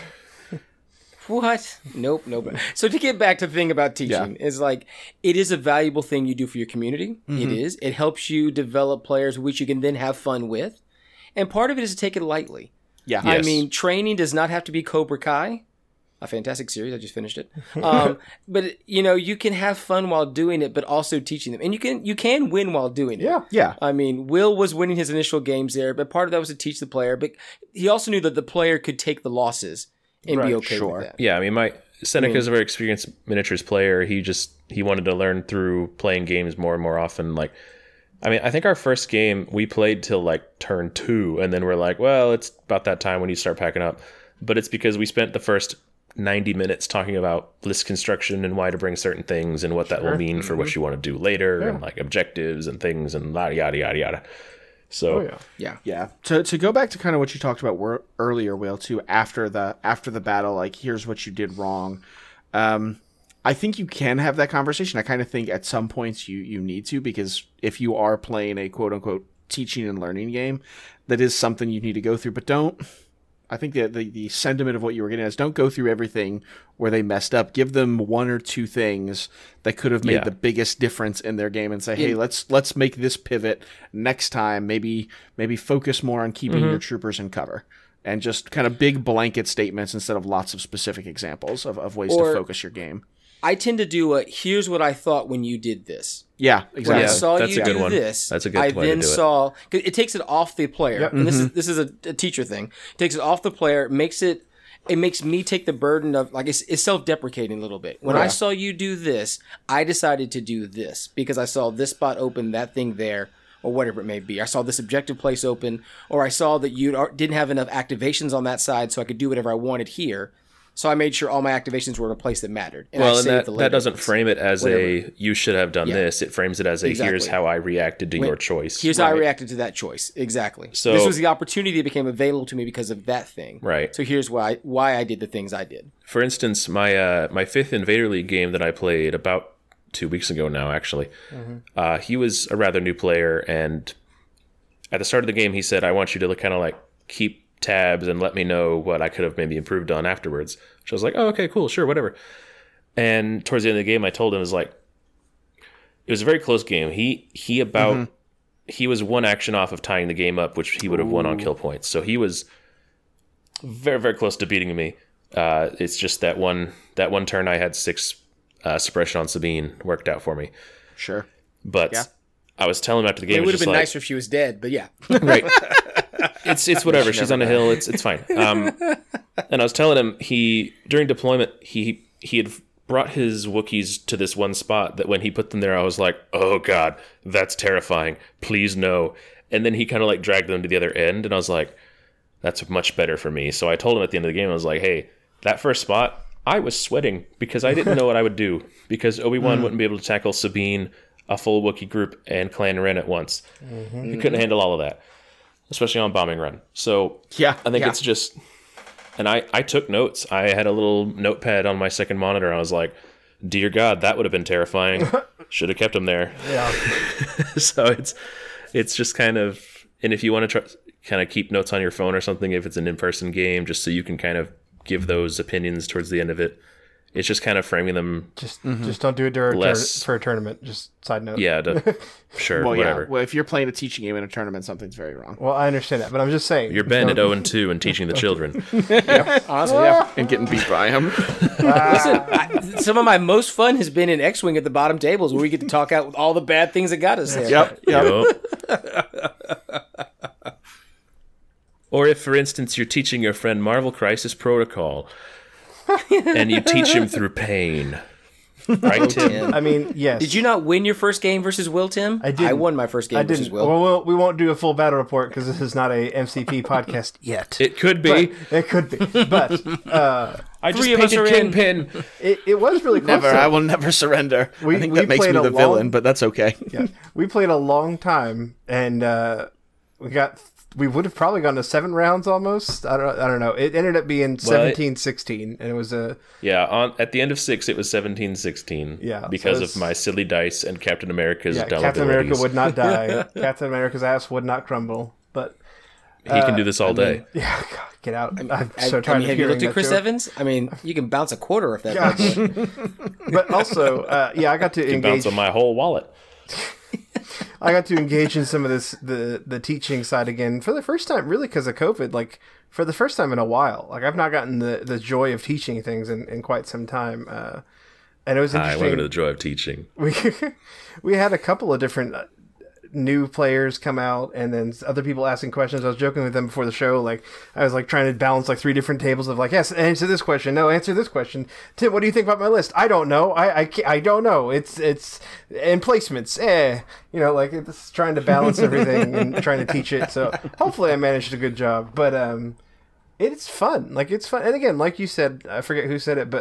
What? Nope. So to get back to the thing about teaching, is like it is a valuable thing you do for your community. It is. It helps you develop players which you can then have fun with. And part of it is to take it lightly. Yeah. I Yes. mean, training does not have to be Cobra Kai. A fantastic series. I just finished it. But you can have fun while doing it, but also teaching them, and you can win while doing it. Yeah. Yeah. I mean, Will was winning his initial games there, but part of that was to teach the player. But he also knew that the player could take the losses and be Right, okay sure. with that. Yeah, I mean, Seneca's a very experienced miniatures player. He wanted to learn through playing games more and more often. Like, I mean, I think our first game we played till like turn 2, and then we're like, well, it's about that time when you start packing up. But it's because we spent the first 90 minutes talking about list construction and why to bring certain things and what that will mean for what you want to do later and like objectives and things and yada yada yada yada. So Yeah. To go back to kind of what you talked about earlier, Will, too, after the battle, like, here's what you did wrong. I think you can have that conversation. I kind of think at some points you need to, because if you are playing a quote unquote teaching and learning game, that is something you need to go through. But I think that the sentiment of what you were getting at is don't go through everything where they messed up. Give them one or two things that could have made the biggest difference in their game and say, hey, let's make this pivot next time. Maybe focus more on keeping your troopers in cover. And just kind of big blanket statements instead of lots of specific examples of ways to focus your game. I tend to do here's what I thought when you did this. Yeah, exactly. When I saw that's you a good do one. this, That's a good I way to then do it. saw, cause it takes it off the player. And this is a teacher thing. It takes it off the player, it makes me take the burden of, like, it's self-deprecating a little bit. When I saw you do this, I decided to do this because I saw this spot open, that thing there, or whatever it may be. I saw this objective place open, or I saw that you didn't have enough activations on that side, so I could do whatever I wanted here. So I made sure all my activations were in a place that mattered. And well, I and saved the that later doesn't ones. frame it as Whatever. you should have done this. It frames it as here's how I reacted to your choice. Here's how I reacted to that choice. Exactly. So- this was the opportunity that became available to me because of that thing. Right. So here's why I did the things I did. For instance, my fifth Invader League game that I played about 2 weeks ago now, actually, he was a rather new player, and at the start of the game, he said, I want you to kind of like keep tabs and let me know what I could have maybe improved on afterwards. So I was like, oh, okay, cool, sure, whatever. And towards the end of the game, I told him, it was a very close game. He was one action off of tying the game up, which he would have won on kill points. So he was very, very close to beating me. It's just that one turn I had 6 suppression on Sabine worked out for me. Sure. But I was telling him after the game, It would have just been like, nicer if she was dead, but yeah. right. It's whatever. She's on a hill. It's fine. And I was telling him during deployment he had brought his Wookiees to this one spot that when he put them there, I was like, oh god, that's terrifying. Please no. And then he kind of like dragged them to the other end, and I was like, that's much better for me. So I told him at the end of the game, I was like, hey, that first spot, I was sweating because I didn't know what I would do, because Obi-Wan wouldn't be able to tackle Sabine, a full Wookiee group, and Clan Ren at once. He couldn't handle all of that, especially on bombing run. So I think it's just, and I took notes. I had a little notepad on my second monitor. I was like, dear God, that would have been terrifying. Should have kept him there. Yeah. So it's just kind of, and if you want to try kind of keep notes on your phone or something, if it's an in-person game, just so you can kind of give those opinions towards the end of it. It's just kind of framing them. Just don't do it for a tournament. Just side note. Yeah, sure, Well, whatever. yeah. Well, if you're playing a teaching game in a tournament, something's very wrong. Well, I understand that, but I'm just saying. You're Ben at 0-2 and teaching the children. Honestly, And getting beat by him. Listen, some of my most fun has been in X-Wing at the bottom tables where we get to talk out all the bad things that got us there. Yep. Or if, for instance, you're teaching your friend Marvel Crisis Protocol, and you teach him through pain. Right, Tim? I mean, yes. Did you not win your first game versus Will, Tim? I didn't. I won my first game I versus didn't. Will. Well, we won't do a full battle report because this is not a MCP podcast yet. It could be. It could be. But I just Three of us painted are in. Kingpin. it was really close. Never. though. I will never surrender. I think we that makes me played the a villain, long- but that's okay. Yeah. We played a long time, and we would have probably gone to 7 rounds almost. I don't know. It ended up being 17-16, and it was a... Yeah, at the end of 6, it was 17-16. Yeah, so because it's- of my silly dice and Captain America's dull Captain America abilities. would not die. Captain America's ass would not crumble. But He can do this all day. yeah, God, get out! I'm so tired of have you hearing looked at that Chris joke. Evans? I mean, you can bounce a quarter off that. Gosh. bad boy. But also, I got to Can bounce engage. on my whole wallet. I got to engage in some of the teaching side again for the first time, really, because of COVID. Like for the first time in a while. Like I've not gotten the joy of teaching things in quite some time. And it was Hi, interesting. welcome to the joy of teaching. We had a couple of different new players come out, and then other people asking questions. I was joking with them before the show, like I was like trying to balance like 3 different tables of like, yes, answer this question, no, answer this question. Tim, what do you think about my list? I don't know. I don't know. It's and placements, like it's trying to balance everything and trying to teach it. So hopefully I managed a good job, but it's fun. Like it's fun, and again, like you said, I forget who said it, but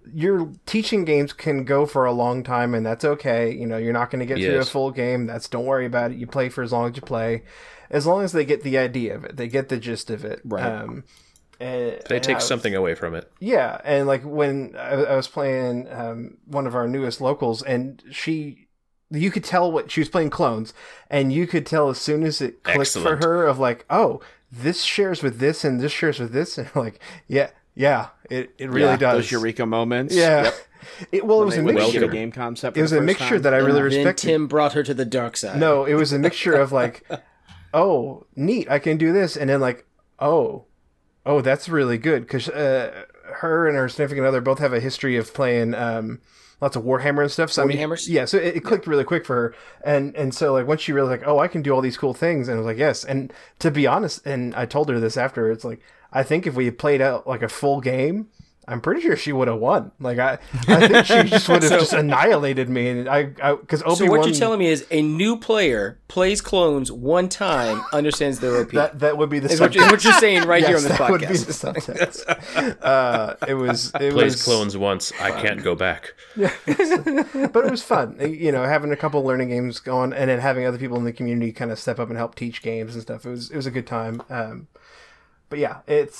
your teaching games can go for a long time, and that's okay. You know, you're not going to get through a Yes. full game. Don't worry about it. You play for as long as you play, as long as they get the idea of it, they get the gist of it. Right. They take something away from it. Yeah, and like when I was playing one of our newest locals, and you could tell what she was playing clones, and you could tell as soon as it clicked Excellent. for her of like, oh, this shares with this, and this shares with this, and like, yeah, it really does. Those eureka moments. Yeah. Yep. It was a When they mixture. get a game concept. It was a mixture that I really Then respected. Tim brought her to the dark side. No, it was a mixture of like, oh, neat, I can do this, and then like, oh, that's really good, because her and her significant other both have a history of playing lots of Warhammer and stuff. So I mean, Warhammers? yeah, so it clicked really quick for her, and so like once she realized like, oh, I can do all these cool things, and I was like, yes. And to be honest, and I told her this after, it's like, I think if we had played out like a full game, I'm pretty sure she would have won. Like I think she just would have just annihilated me, and I because Obi-Wan. So what you're telling me is a new player plays clones one time, understands their OP. that would be the is what you're saying right here on this that would be the podcast. subtext. It was Plays clones once. I can't go back. but it was fun. You know, having a couple learning games going, and then having other people in the community kind of step up and help teach games and stuff. It was a good time. But yeah,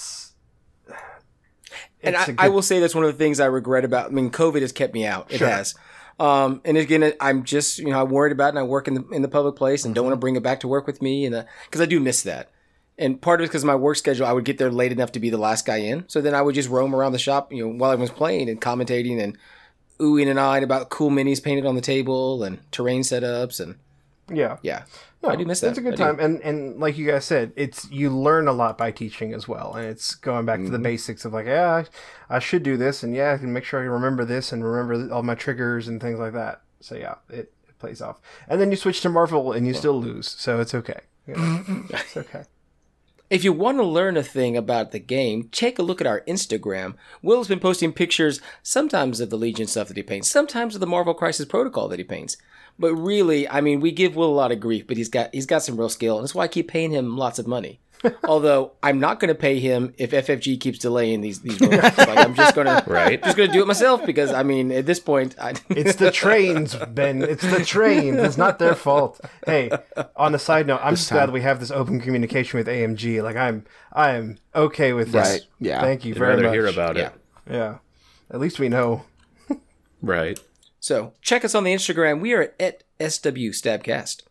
And I will say that's one of the things I regret about. I mean, COVID has kept me out. It has. And again, I'm just I'm worried about it. And I work in the public place and don't want to bring it back to work with me, and because I do miss that. And part of it is because my work schedule, I would get there late enough to be the last guy in. So then I would just roam around the shop, while I was playing and commentating and oohing and ahhing about cool minis painted on the table and terrain setups and yeah. No, I do miss that. It's a good I do. time, and like you guys said, you learn a lot by teaching as well, and it's going back to the basics of like, yeah, I should do this, and yeah, I can make sure I remember this and remember all my triggers and things like that. So yeah, it plays off, and then you switch to Marvel and you still lose, so it's okay. It's okay. If you want to learn a thing about the game, take a look at our Instagram. Will's been posting pictures, sometimes of the Legion stuff that he paints, sometimes of the Marvel Crisis Protocol that he paints. But really, I mean, we give Will a lot of grief, but he's got some real skill, and that's why I keep paying him lots of money. Although I'm not going to pay him if FFG keeps delaying these releases. Like, I'm just going to do it myself, because I mean, at this point, It's the trains, Ben. It's the trains. It's not their fault. Hey, on a side note, I'm just glad we have this open communication with AMG. Like I am okay with this. Right, yeah. Thank you I'd very rather much. hear about it. Yeah. At least we know. Right. So check us on the Instagram. We are at SW Stabcast.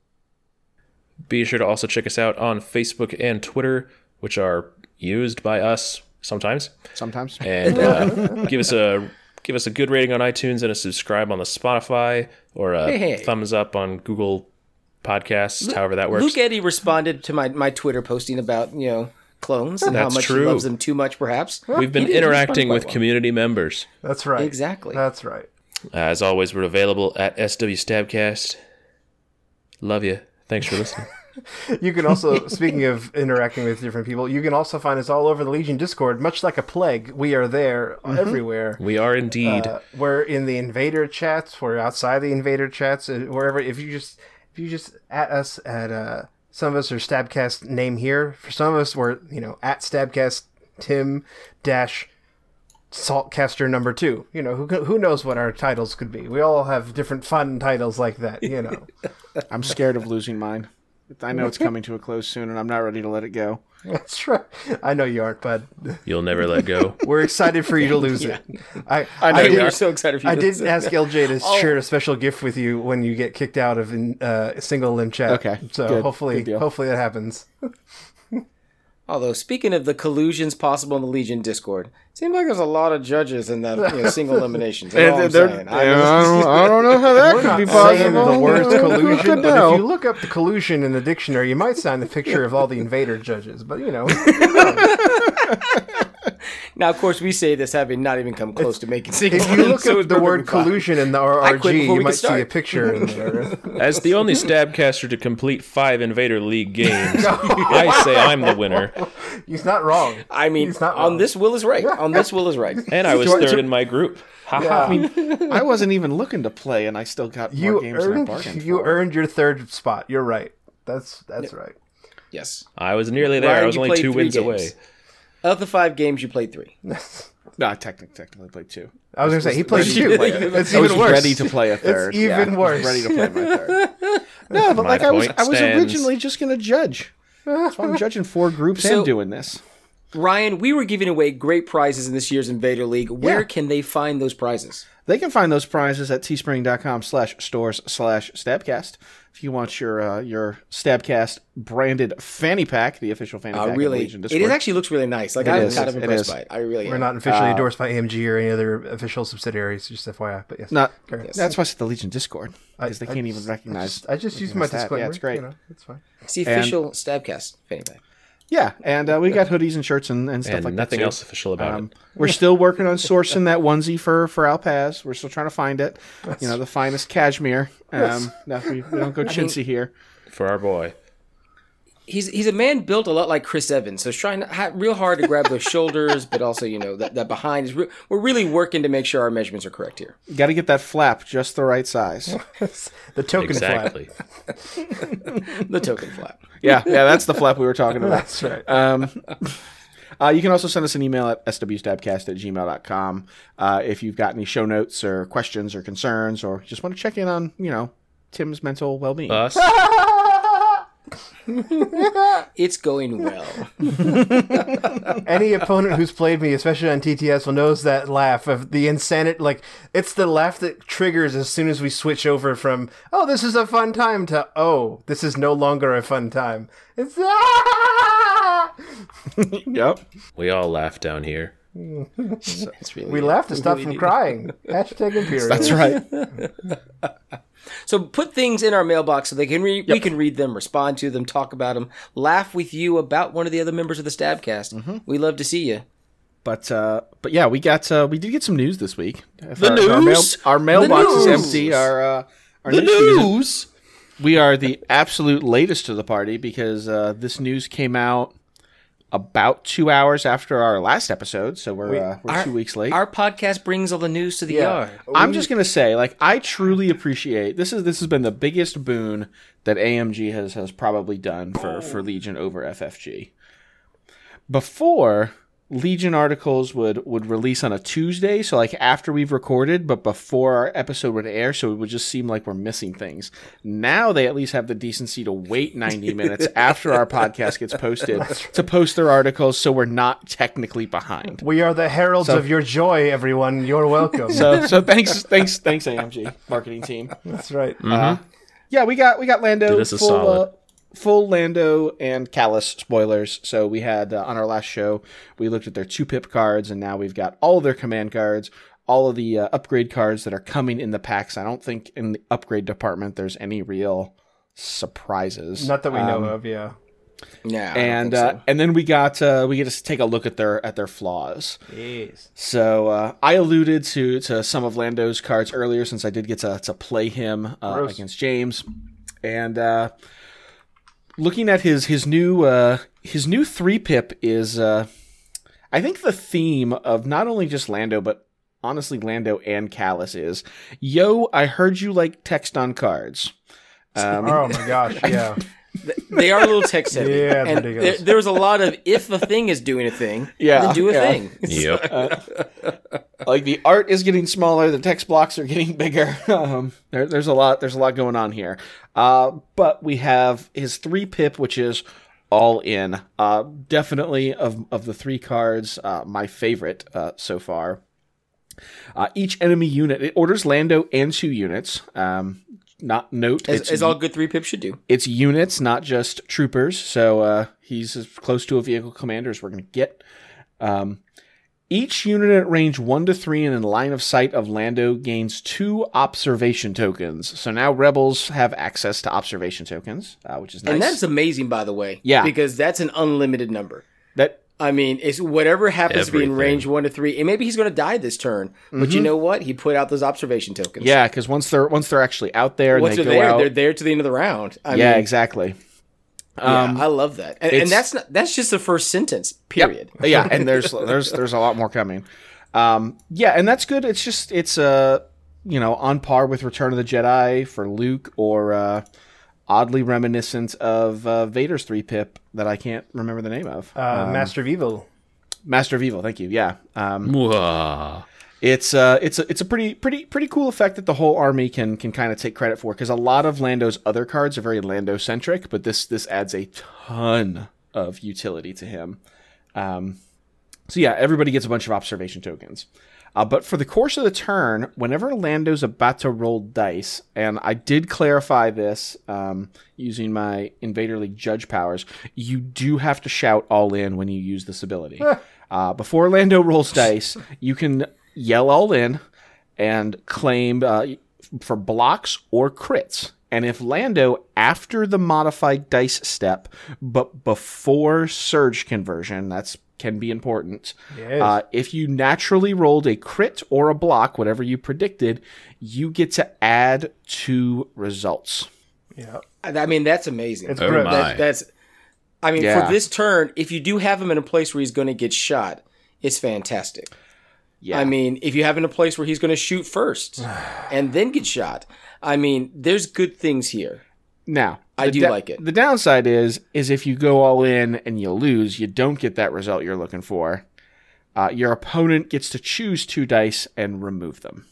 Be sure to also check us out on Facebook and Twitter, which are used by us sometimes. Sometimes. And give us a good rating on iTunes and a subscribe on the Spotify, or a thumbs up on Google Podcasts, however that works. Luke Eddy responded to my Twitter posting about clones and That's how much true. he loves them too much, perhaps. We've been He did respond interacting quite with well. community members. That's right. Exactly. That's right. As always, we're available at SW Stabcast. Love you. Thanks for listening. You can also, speaking of interacting with different people, you can also find us all over the Legion Discord, much like a plague. We are there everywhere. We are indeed. We're in the Invader chats. We're outside the Invader chats. Wherever. If you just at us at some of us are Stabcast name here. For some of us, we're at Stabcast Tim dash Saltcaster number 2. Who knows what our titles could be. We all have different fun titles like that. I'm scared of losing mine. I know it's coming to a close soon, and I'm not ready to let it go. That's right. I know you aren't, bud. You'll never let go. We're excited for you to lose it. I know did- we're so excited for you. I to did listen. ask LJ to share a special gift with you when you get kicked out of single limb chat. Okay, so good. hopefully Good deal. that happens. Although, speaking of the collusions possible in the Legion Discord, it seems like there's a lot of judges in that single eliminations. That's all I'm saying. I don't know how that We're could not be saying possible. the word collusion, Good but know. if you look up the collusion in the dictionary, you might find the picture of all the Invader judges. But Now, of course, we say this having not even come close to making single if you limb, look so up it's the word perfectly fine. collusion in the I quit RRG, before you we might could see a start. picture in there. As the only Stabcaster to complete 5 Invader League games, I say I'm the winner. He's not wrong. I mean, He's not on wrong. this, Will is right. On this, Will is right. And I was third in my group. Yeah. I wasn't even looking to play, and I still got more You games than I earned bargained you for. earned your third spot. You're right. That's right. Yes. I was nearly there. Ryan, I was you only played 2 3 wins games. away. Of the 5 games, you played 3. No, I technically played 2. I was going to say, he played Ready 2. to play it. It's I was even worse. ready to play a third. It's even worse. Ready to play my third. No, but My I was point stands. originally just going to judge. That's why I'm judging 4 groups So- and doing this. Ryan, we were giving away great prizes in this year's Invader League. Where Yeah. can they find those prizes? They can find those prizes at teespring.com/stores/stabcast. If you want your Stabcast branded fanny pack, the official fanny pack of the Really, Legion it Discord. actually looks really nice. Like It I'm is. kind of It impressed is. by it. I really am. We're not officially endorsed by AMG or any other official subsidiaries, just FYI. But yes. Not, Carry on. That's why it's the Legion Discord, because they I can't even recognize. I just used my Stab. disclaimer. Yeah, it's great. You know, it's fine. It's the official Stabcast fanny pack. Yeah, and we got hoodies and shirts and stuff And like nothing that too. else official about it. We're still working on sourcing that onesie for Alpaz. We're still trying to find it. The finest cashmere. No, we don't go chintzy here. For our boy. He's a man built a lot like Chris Evans, so he's trying real hard to grab those shoulders, but also that behind is. We're really working to make sure our measurements are correct here. Got to get that flap just the right size. The token flap. Exactly. The token flap. Yeah, that's the flap we were talking about. That's right. You can also send us an email at swstabcast@gmail.com if you've got any show notes or questions or concerns, or just want to check in on Tim's mental well-being. Us? It's going well. Any opponent who's played me, especially on TTS, will knows that laugh of the insanity. Like, it's the laugh that triggers as soon as we switch over from, oh, this is a fun time, to, oh, this is no longer a fun time. It's, Yep. We all laugh down here. It's really, we laugh to stop really from do. crying. Hashtag Imperial. That's right. So put things in our mailbox so they can we can read them, respond to them, talk about them, laugh with you about one of the other members of the Stabcast. Mm-hmm. We love to see you. But yeah, we did get some news this week. news? Our mailbox is news? empty. Our The news! We are the absolute latest to the party because this news came out about 2 hours after our last episode, so we're 2 weeks late. Our podcast brings all the news to the yard. I'm just gonna say, I truly appreciate this has been the biggest boon that AMG has probably done for Legion over FFG. Before, Legion articles would release on a Tuesday, so after we've recorded, but before our episode would air, so it would just seem like we're missing things. Now they at least have the decency to wait 90 minutes after our podcast gets posted to post their articles, so we're not technically behind. We are the heralds of your joy, everyone. You're welcome. So thanks AMG marketing team. That's right. Yeah, we got Lando Did us a solid. full Lando and Callus spoilers. So we had on our last show, we looked at their 2-pip cards, and now we've got all of their command cards, all of the upgrade cards that are coming in the packs. I don't think in the upgrade department there's any real surprises. Not that we know of, yeah. Yeah, And and then we get to take a look at their flaws. Yes. So I alluded to some of Lando's cards earlier, since I did get to play him against James, and looking at his new 3-pip is I think the theme of not only just Lando, but honestly Lando and Callus is, yo, I heard you like text on cards. Oh my gosh, yeah. they are a little text heavy. Yeah, and ridiculous. there's a lot of if a thing is doing a thing, Yeah, then do a yeah. thing. Yep. Like the art is getting smaller, the text blocks are getting bigger. There's a lot going on here. But we have his 3-pip, which is all in. Definitely of the 3 cards, my favorite so far. Each enemy unit, it orders Lando and 2 units. As all good 3-pips should do. It's units, not just troopers. So he's as close to a vehicle commander as we're going to get. Each unit at range 1 to 3 and in line of sight of Lando gains 2 observation tokens. So now Rebels have access to observation tokens, which is nice. And that's amazing, by the way. Yeah. Because that's an unlimited number. That I mean, it's whatever happens to be in Everything. range 1 to 3, and maybe he's going to die this turn. But you know what? He put out those observation tokens. yeah, because once they're actually out there and Once they they're go there, out, they're there to the end of the round. I yeah, mean, exactly. yeah, I love that. And it's- that's just the first sentence. Period. Yeah, and there's a lot more coming. Yeah, and that's good. It's on par with Return of the Jedi for Luke, or oddly reminiscent of Vader's 3-pip that I can't remember the name of. Master of Evil. Master of Evil. Thank you. Yeah. Mwah. It's a pretty cool effect that the whole army can kind of take credit for, because a lot of Lando's other cards are very Lando centric, but this adds a ton of utility to him. So yeah, everybody gets a bunch of observation tokens. But for the course of the turn, whenever Lando's about to roll dice, and I did clarify this using my Invader League judge powers, you do have to shout all in when you use this ability. Before Lando rolls dice, you can yell all in and claim for blocks or crits. And if Lando, after the modified dice step, but before surge conversion, that's can be important. Yes. If you naturally rolled a crit or a block, whatever you predicted, you get to add 2 results. Yeah. I mean, that's amazing. It's great. my. I mean, Yeah. for this turn, if you do have him in a place where he's going to get shot, it's fantastic. Yeah. I mean, if you have him in a place where he's going to shoot first and then get shot, I mean, there's good things here. Now, I do like it. The downside is if you go all in and you lose, you don't get that result you're looking for. Your opponent gets to choose 2 dice and remove them.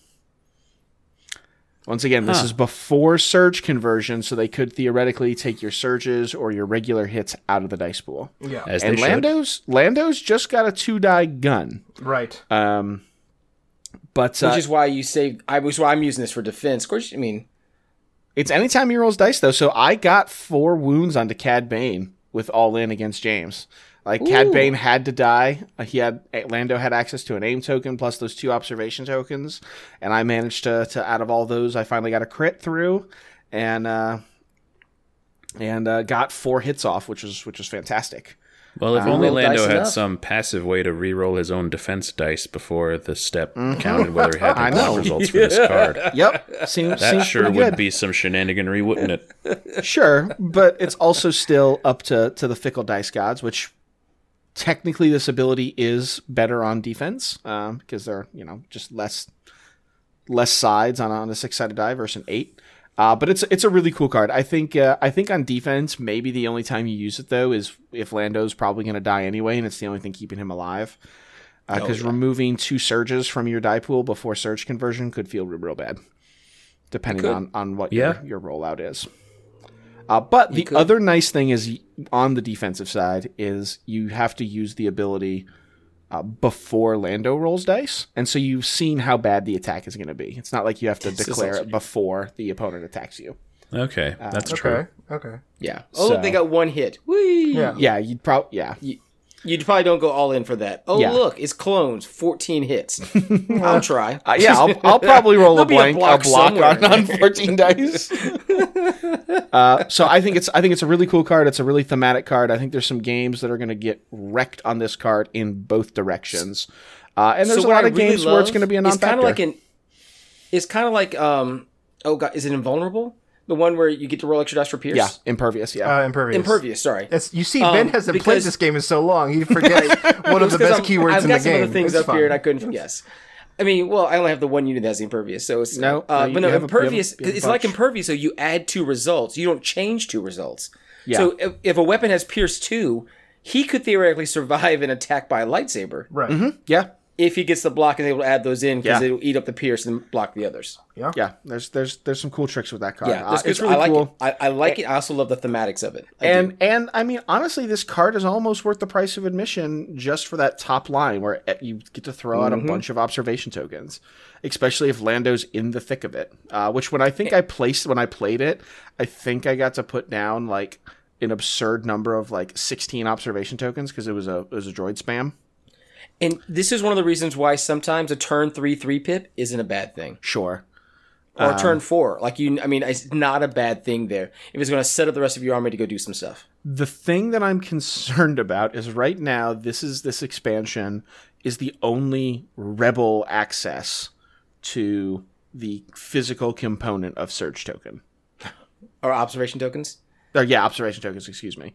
Once again, this is before surge conversion, so they could theoretically take your surges or your regular hits out of the dice pool. Yeah. As And they should. Lando's just got a 2-die gun. Right. But Which is why you saved. Which why I'm using this for defense. Of course, I mean, it's anytime he rolls dice, though. So I got 4 wounds onto Cad Bane with all in against James. Like, Cad Bane had to die. Lando had access to an aim token plus those 2 observation tokens, and I managed to out of all those, I finally got a crit through, and got 4 hits off, which was fantastic. Well, if only roll Lando dice had enough. some passive way to re-roll his own defense dice before the step counted whether he had I any know. block results for this card. Yep, seems That sure pretty would good. be some shenaniganry, wouldn't it? Sure, but it's also still up to the fickle dice gods, which technically this ability is better on defense because they're just less sides on a 6-sided die versus an 8. But it's a really cool card. I think on defense, maybe the only time you use it though is if Lando's probably going to die anyway, and it's the only thing keeping him alive. Because removing 2 surges from your die pool before surge conversion could feel real bad, depending on what your rollout is. But the other nice thing is on the defensive side is you have to use the ability before Lando rolls dice, and so you've seen how bad the attack is going to be. It's not like you have to declare it before the opponent attacks you. Okay, that's true. Okay. yeah. Oh, look, they got 1 hit. Whee! Yeah. Yeah, you'd probably You probably don't go all in for that. Oh, Yeah. look, it's clones. 14 hits. I'll try. I'll probably roll a There'll be a block block on 14 dice. So I think it's a really cool card. It's a really thematic card. I think there's some games that are going to get wrecked on this card in both directions. And there's So a what lot I of really games where it's love going to be a is non-factor. It's kind of like oh god, is it Invulnerable? The one where you get to roll extra dice for Pierce? Yeah, impervious. Yeah, Impervious. Impervious, sorry. You see, Ben hasn't played because- this game in so long. He forgets one of the best keywords I've in the got some game. other things It's up here and I fine. couldn't guess. I mean, well, I only have the one unit that has the Impervious, so it's No, but you no, have a- Impervious. you have a It's like bunch. Impervious, so you add 2 results. You don't change 2 results. Yeah. So if a weapon has Pierce 2, he could theoretically survive an attack by a lightsaber Right. yeah. if he gets the block and able to add those in because Yeah. it'll eat up the Pierce and block the others. Yeah, there's some cool tricks with that card. Yeah, that's it's good. really I like cool. it. I like it. I also love the thematics of it. I do. And I mean, honestly, this card is almost worth the price of admission just for that top line where you get to throw out a bunch of observation tokens, especially if Lando's in the thick of it. Which when I played it, I think I got to put down like an absurd number of like 16 observation tokens because it was a droid spam. And this is one of the reasons why sometimes a turn 3 pip isn't a bad thing. Sure. Or turn 4. It's not a bad thing there. If it's going to set up the rest of your army to go do some stuff. The thing that I'm concerned about is right now, this expansion is the only rebel access to the physical component of Surge Token. Or observation tokens. Observation tokens, excuse me.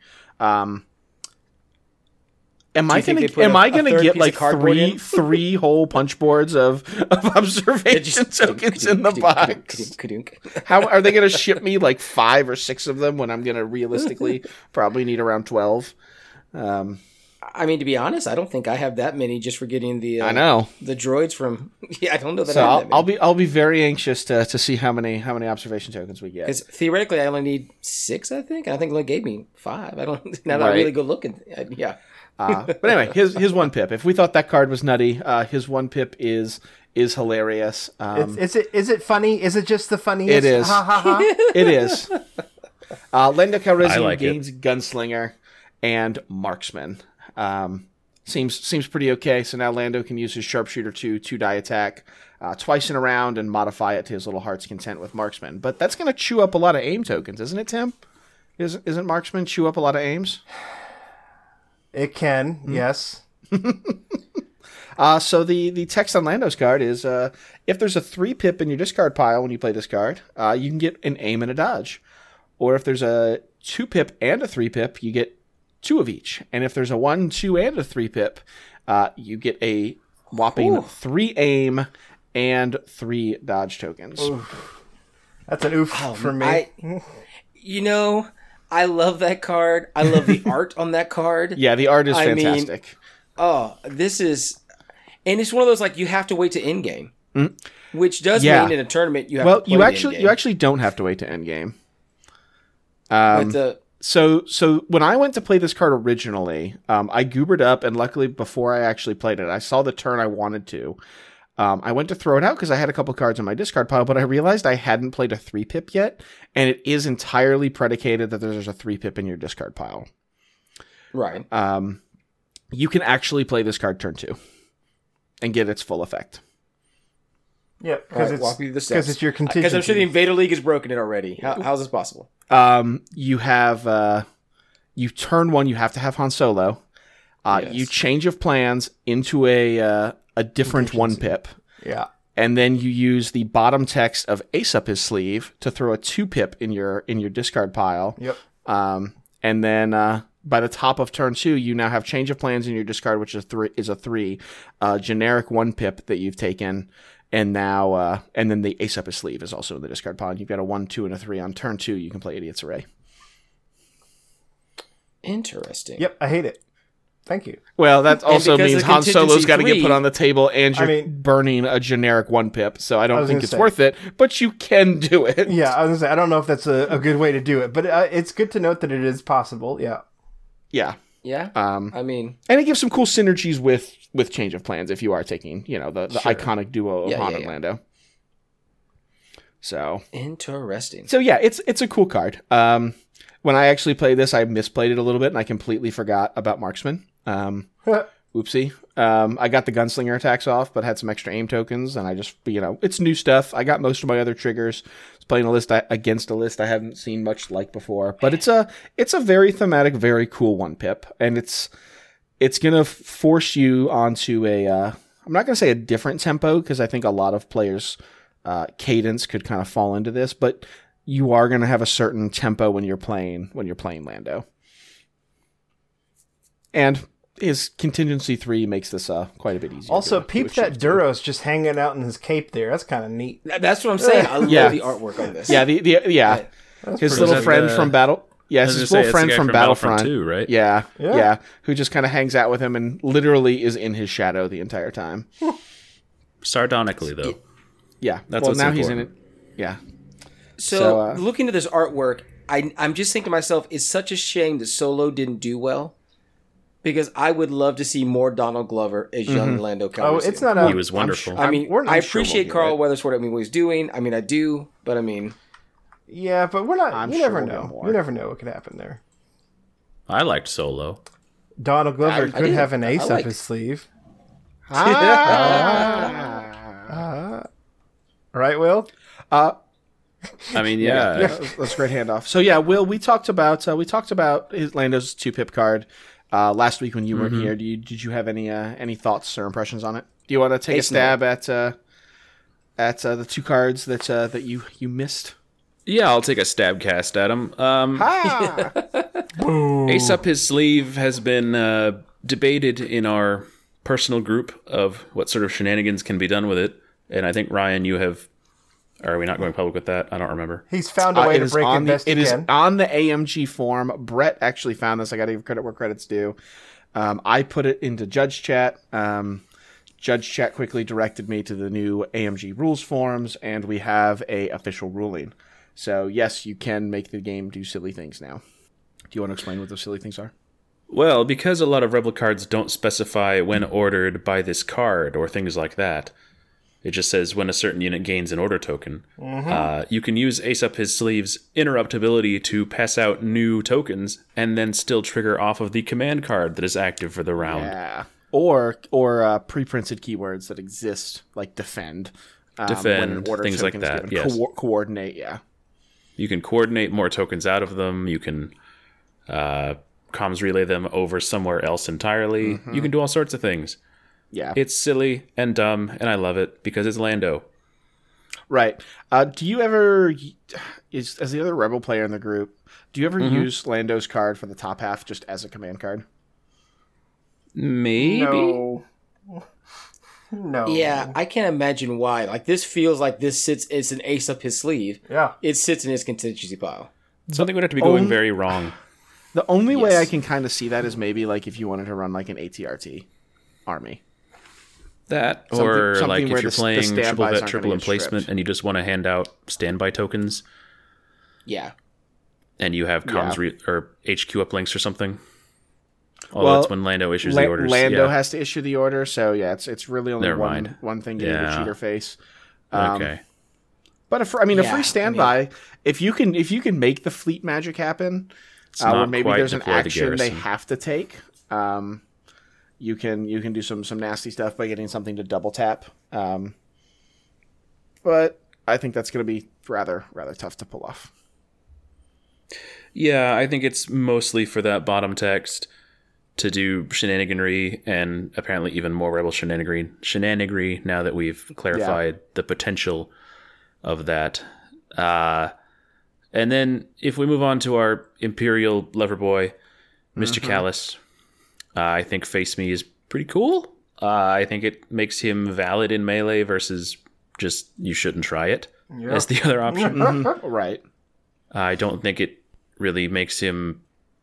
Am I you think gonna they put a get third piece like of cardboard in? three whole punch boards of observation tokens in the box? How are they gonna ship me like 5 or 6 of them when I'm gonna realistically probably need around 12? I mean, to be honest, I don't think I have that many just for getting the. I know the droids from. Yeah, I don't know that. So I have that many. I'll be very anxious to see how many observation tokens we get. Because theoretically, I only need 6. I think. And I think it only gave me 5. I don't. Now that I Right. really go looking, yeah. But anyway, his 1 pip. If we thought that card was nutty, his 1 pip is hilarious. Is it funny? Is it just the funniest? It is. Ha ha ha. It is. Lando Calrissian I like gains Gunslinger and Marksman. Seems pretty okay. So now Lando can use his Sharpshooter 2 die attack twice in a round and modify it to his little heart's content with Marksman. But that's going to chew up a lot of aim tokens, isn't it, Tim? Isn't Marksman chew up a lot of aims? It can, yes. So the text on Lando's card is if there's a 3 pip in your discard pile when you play this card, you can get an aim and a dodge. Or if there's a 2 pip and a 3 pip, you get 2 of each. And if there's a 1, 2, and a 3 pip, you get a whopping 3 aim and 3 dodge tokens. That's an oof for me. I love that card. I love the art on that card. Yeah, the art is I mean, fantastic. This is, and it's one of those like you have to wait to end game, which does mean in a tournament you have to play you actually don't have to wait to end game. With the So when I went to play this card originally, I goobered up, and luckily before I actually played it, I saw the turn I wanted to. I went to throw it out because I had a couple cards in my discard pile, but I realized I hadn't played a 3 pip yet, and it is entirely predicated that there's a 3 pip in your discard pile. right. You can actually play this card turn 2 and get its full effect. Yeah, All right, walk me through the steps. because it's your contingency. Because I'm sure the Invader League has broken it already. How's this possible? You have you turn 1, you have to have Han Solo. You change of plans into a different 1 pip. Yeah. And then you use the bottom text of Ace Up His Sleeve to throw a 2 pip in your discard pile. Yep. And then by the top of turn 2, you now have change of plans in your discard, which is a 3, generic 1 pip that you've taken, and now and then the Ace Up His Sleeve is also in the discard pile. You've got a 1, 2, and a 3 on turn 2. You can play Idiot's Array. Interesting. Yep, I hate it. Thank you. Well, that also because means of Han Solo's got to get 3, put on the table, and you're I mean- burning a generic 1 pip, so I don't was think gonna it's say. worth it, but you can do it. Yeah, I was gonna say I don't know if that's a good way to do it, but it's good to note that it is possible. Yeah. Yeah. Yeah. I mean, And it gives some cool synergies with change of plans if you are taking, the iconic duo of Han and Lando. So interesting. yeah, it's a cool card. When I actually played this, I misplayed it a little bit and I completely forgot about Marksman. Oopsie. I got the Gunslinger attacks off, but had some extra aim tokens, and I just, it's new stuff. I got most of my other triggers. I was playing a list against a list I haven't seen much like before, but it's a very thematic, very cool 1 pip, and it's gonna force you onto I'm not gonna say a different tempo because I think a lot of players' cadence could kind of fall into this, but you are gonna have a certain tempo when you're playing Lando, and his contingency 3 makes this quite a bit easier. Also, to peep achieve. that Duros just hanging out in his cape there. That's kind of neat. That's what I'm saying. I love the artwork on this. Yeah, his little friend from Battle. Yeah, his little friend from Battlefront too, right? Yeah, who just kind of hangs out with him and literally is in his shadow the entire time. Sardonically, though. Yeah, That's what's now he's in it. important. Yeah. So looking at this artwork, I'm just thinking to myself, it's such a shame that Solo didn't do well. Because I would love to see more Donald Glover as young Lando Calrissian. Oh, it's not. He was wonderful. I mean, I'm I sure appreciate we'll Carl get Weatherspoon. I mean, what he's doing. I mean, I do, but I mean, Yeah, but we're not. I'm You sure never we'll get know. more. You never know what could happen there. I liked Solo. Donald Glover I could did. have an ace I up like- his sleeve. Right, Will? I mean, yeah. That's a great handoff. So yeah, Will, we talked about his Lando's 2 pip card last week when you weren't here. Did you have any thoughts or impressions on it? Do you want to take a stab at the 2 cards that you missed? Yeah, I'll take a stab cast at him. Ace Up His Sleeve has been debated in our personal group of what sort of shenanigans can be done with it. And I think, Ryan, you have... Are we not going public with that? I don't remember. He's found a way to break it best he It is can. on the AMG form. Brett actually found this. I got to give credit where credit's due. I put it into Judge Chat. Judge Chat quickly directed me to the new AMG rules forums, and we have a official ruling. So yes, you can make the game do silly things now. Do you want to explain what those silly things are? Well, because a lot of Rebel cards don't specify when ordered by this card or things like that, it just says when a certain unit gains an order token. You can use Ace Up His Sleeve's interrupt ability to pass out new tokens and then still trigger off of the command card that is active for the round. Yeah. Or pre-printed keywords that exist, like defend. Defend, when an order things like token is that, given. yes. Coordinate, yeah. You can coordinate more tokens out of them. You can comms relay them over somewhere else entirely. You can do all sorts of things. Yeah. It's silly and dumb, and I love it because it's Lando. Right. Do you ever, as the other Rebel player in the group, do you ever use Lando's card for the top half just as a command card? Maybe? No. Yeah, I can't imagine why. Like, this feels like it's an Ace Up His Sleeve. Yeah. It sits in his contingency pile. Something would have to be going very wrong. The only way I can kind of see that is maybe like if you wanted to run like an ATRT army. That, Something- or something like if where you're the playing standbys triple aren't vet, gonna triple get emplacement, stripped. and you just want to hand out standby tokens, Yeah. and you have comms or HQ uplinks or something. Oh, Well, that's when Lando issues the orders. Lando yeah. has to issue the order, so yeah, it's really only Never mind. one thing getting the cheater face. Okay. But a free Yeah, standby, if you can make the fleet magic happen, It's not or maybe quite there's an deploy the action they garrison. have to take, you can do some nasty stuff by getting something to double tap. But I think that's going to be rather tough to pull off. Yeah, I think it's mostly for that bottom text to do shenaniganry, and apparently even more Rebel shenaniganry now that we've clarified the potential of that. And then if we move on to our Imperial lover boy, Mr. Callus, I think Face Me is pretty cool. I think it makes him valid in melee versus just you shouldn't try it as the other option. Right. I don't think it really makes him...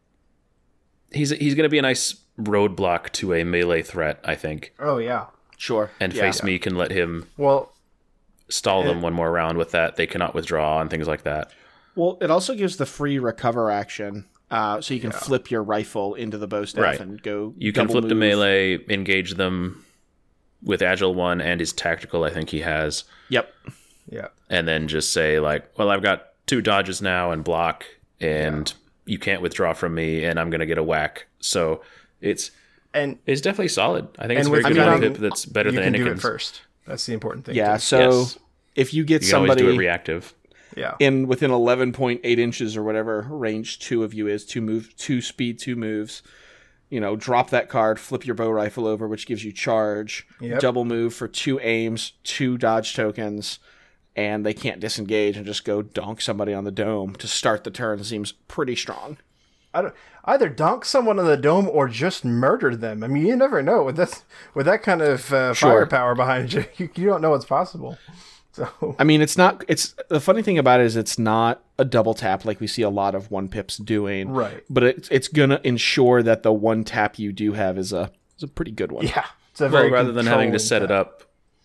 He's going to be a nice roadblock to a melee threat, I think. Oh, yeah. Sure. And Yeah. Face Me can let him Well, stall them one more round with that. They cannot withdraw and things like that. Well, it also gives the free recover action, so you can flip your rifle into the bow staff Right. and go. You can double flip to move. melee, engage them with Agile 1 and his tactical, I think he has. Yep. yeah. And then just say, like, well, I've got 2 dodges now and block, and you can't withdraw from me, and I'm going to get a whack. So it's And definitely solid. I think it's a with very good Anakin, one pip that's better you than can do it Anakin's. first. That's the important thing. Yeah. too. So Yes. if you get You can always somebody do it reactive. Yeah. in within 11.8 inches or whatever range 2 of you is, 2 speed, 2 moves, drop that card, flip your bow rifle over, which gives you charge, double move for 2 aims, 2 dodge tokens, and they can't disengage and just go donk somebody on the dome to start the turn seems pretty strong. Either dunk someone in the dome or just murder them. I mean, you never know with that kind of firepower behind you. You don't know what's possible. So I mean, it's the funny thing about it is it's not a double tap like we see a lot of 1-pips doing. Right. But it's going to ensure that the 1 tap you do have is a pretty good one. yeah, it's a Well, very rather than having to controlling set it tap. up,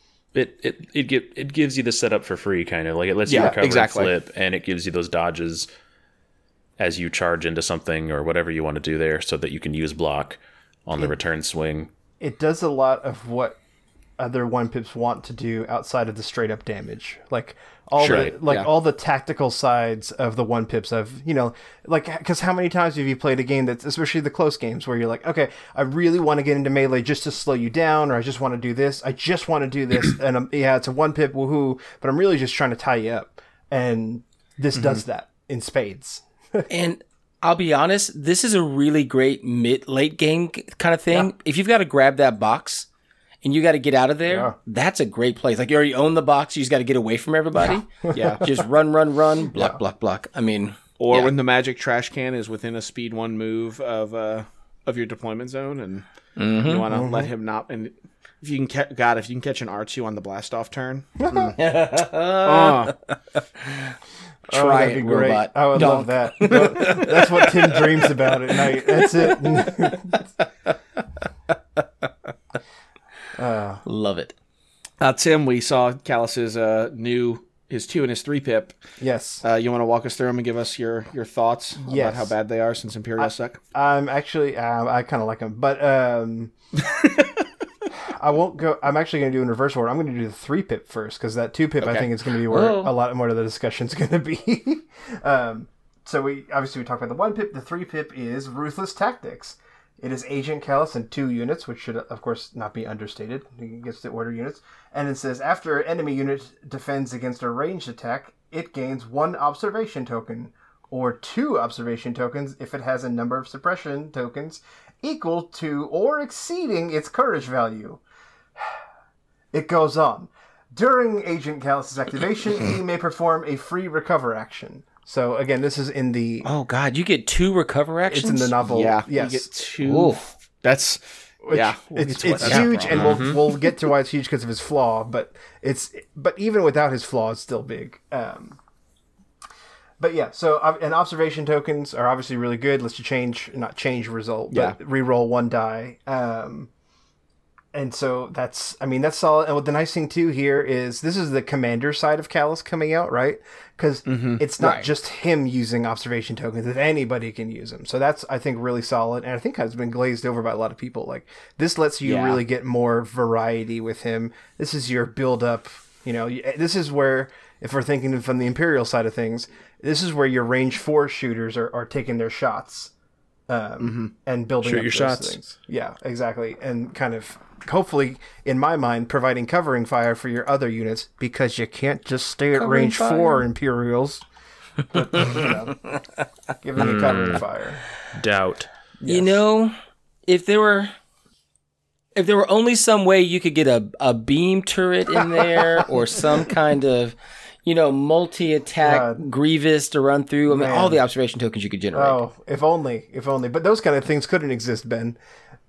it gives you the setup for free, kind of. Like, it lets you Yeah, recover exactly. and flip, and it gives you those dodges as you charge into something or whatever you want to do there, so that you can use block on the return swing. It does a lot of what other 1-pips want to do outside of the straight up damage, like all Sure. the Right, like yeah. all the tactical sides of the 1-pips. Because how many times have you played a game that's, especially the close games, where you're like, okay, I really want to get into melee just to slow you down, or I just want to do this, and it's a 1-pip, woohoo, but I'm really just trying to tie you up, and this does that in spades. And I'll be honest, this is a really great late game kind of thing. If you've got to grab that box and you got to get out of there, that's a great place. Like, you already own the box, you just got to get away from everybody. Yeah. Just run, block. I mean, Or when the magic trash can is within a speed 1 move of your deployment zone, and you want to let him not. And if you can, if you can catch an R2 on the blast off turn, try that'd it, be great. robot. I would love that. That's what Tim dreams about at night. That's it. Tim, we saw Callus's his 2 and his 3 pip. Yes. You want to walk us through them and give us your thoughts about how bad they are since Imperials suck? I'm actually, I kind of like them, but I won't go. I'm actually going to do in reverse order. I'm going to do the 3 pip first because that 2 pip I think is going to be where a lot more of the discussion's going to be. So we talked about the 1 pip. The 3 pip is Ruthless Tactics. It is Agent Callus and 2 units, which should, of course, not be understated against the order units. And it says, after an enemy unit defends against a ranged attack, it gains 1 observation token, or 2 observation tokens if it has a number of suppression tokens equal to or exceeding its courage value. It goes on. During Agent Callus's activation, he may perform a free recover action. So again, this is in the... Oh God, you get 2 recover actions? It's in the novel. Yeah, yes. you get 2. Oof. That's... yeah, it's huge, and we'll get to why it's huge because of his flaw. But even without his flaw, it's still big. But yeah, so and observation tokens are obviously really good. Lets you not change result, but reroll 1 die. And so that's solid. And what the nice thing too here is this is the commander side of Callus coming out, right? Because it's not just him using observation tokens; that anybody can use them. So that's, I think, really solid, and I think has been glazed over by a lot of people. Like this lets you really get more variety with him. This is your build up. This is where, if we're thinking from the Imperial side of things, this is where your range 4 shooters are taking their shots. And building Shoot up your those shots. things. Yeah, exactly. And kind of, hopefully, in my mind, providing covering fire for your other units, because you can't just stay at Covering range fire. 4 Imperials. But, give them the covering fire. Doubt. You know, if there were only some way you could get a beam turret in there or some kind of, multi-attack Grievous to run through. I mean, all the observation tokens you could generate. Oh, if only. But those kind of things couldn't exist, Ben.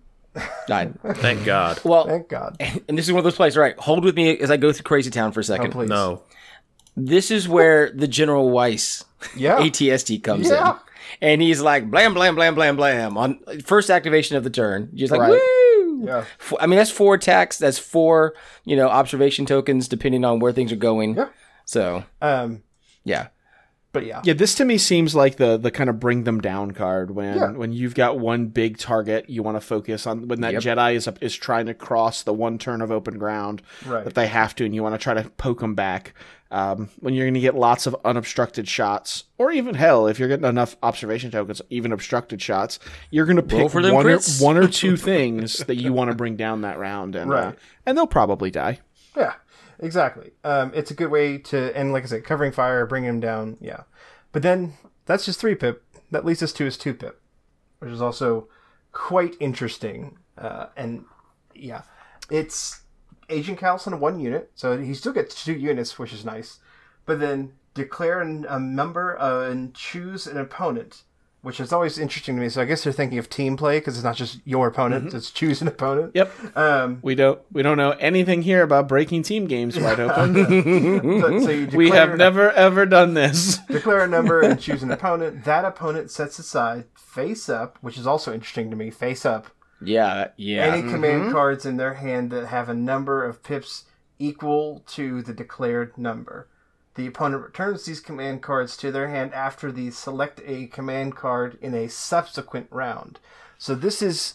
Thank God. Well, Thank God. and this is one of those places, right? Hold with me as I go through Crazy Town for a second. Oh, please. No. This is where the General Weiss ATST comes in. And he's like, blam, blam, blam, blam, blam, on first activation of the turn. Just like, woo! Yeah. I mean, that's 4 attacks. That's 4, observation tokens, depending on where things are going. Yeah. So, yeah. But yeah. Yeah, this to me seems like the kind of bring them down card when you've got one big target you want to focus on, when that Jedi is trying to cross the 1 turn of open ground that they have to, and you want to try to poke them back. When you're going to get lots of unobstructed shots, or even hell, if you're getting enough observation tokens, even obstructed shots, you're going to pick for them one or 2 things that you want to bring down that round, and they'll probably die. Yeah, exactly. It's a good way to, and like I said, covering fire, bringing him down. Yeah, but then that's just 3 pip. That leads us to his 2 pip, which is also quite interesting. And yeah, it's Agent Callus in 1 unit, so he still gets 2 units, which is nice. But then declare a number and choose an opponent, which is always interesting to me. So I guess they're thinking of team play because it's not just your opponent; it's choose an opponent. Yep. We don't know anything here about breaking team games wide open. So you We have never ever done this. declare a number and choose an opponent. That opponent sets aside face up, which is also interesting to me. Face up. Yeah. Any command cards in their hand that have a number of pips equal to the declared number. The opponent returns these command cards to their hand after they select a command card in a subsequent round. So this is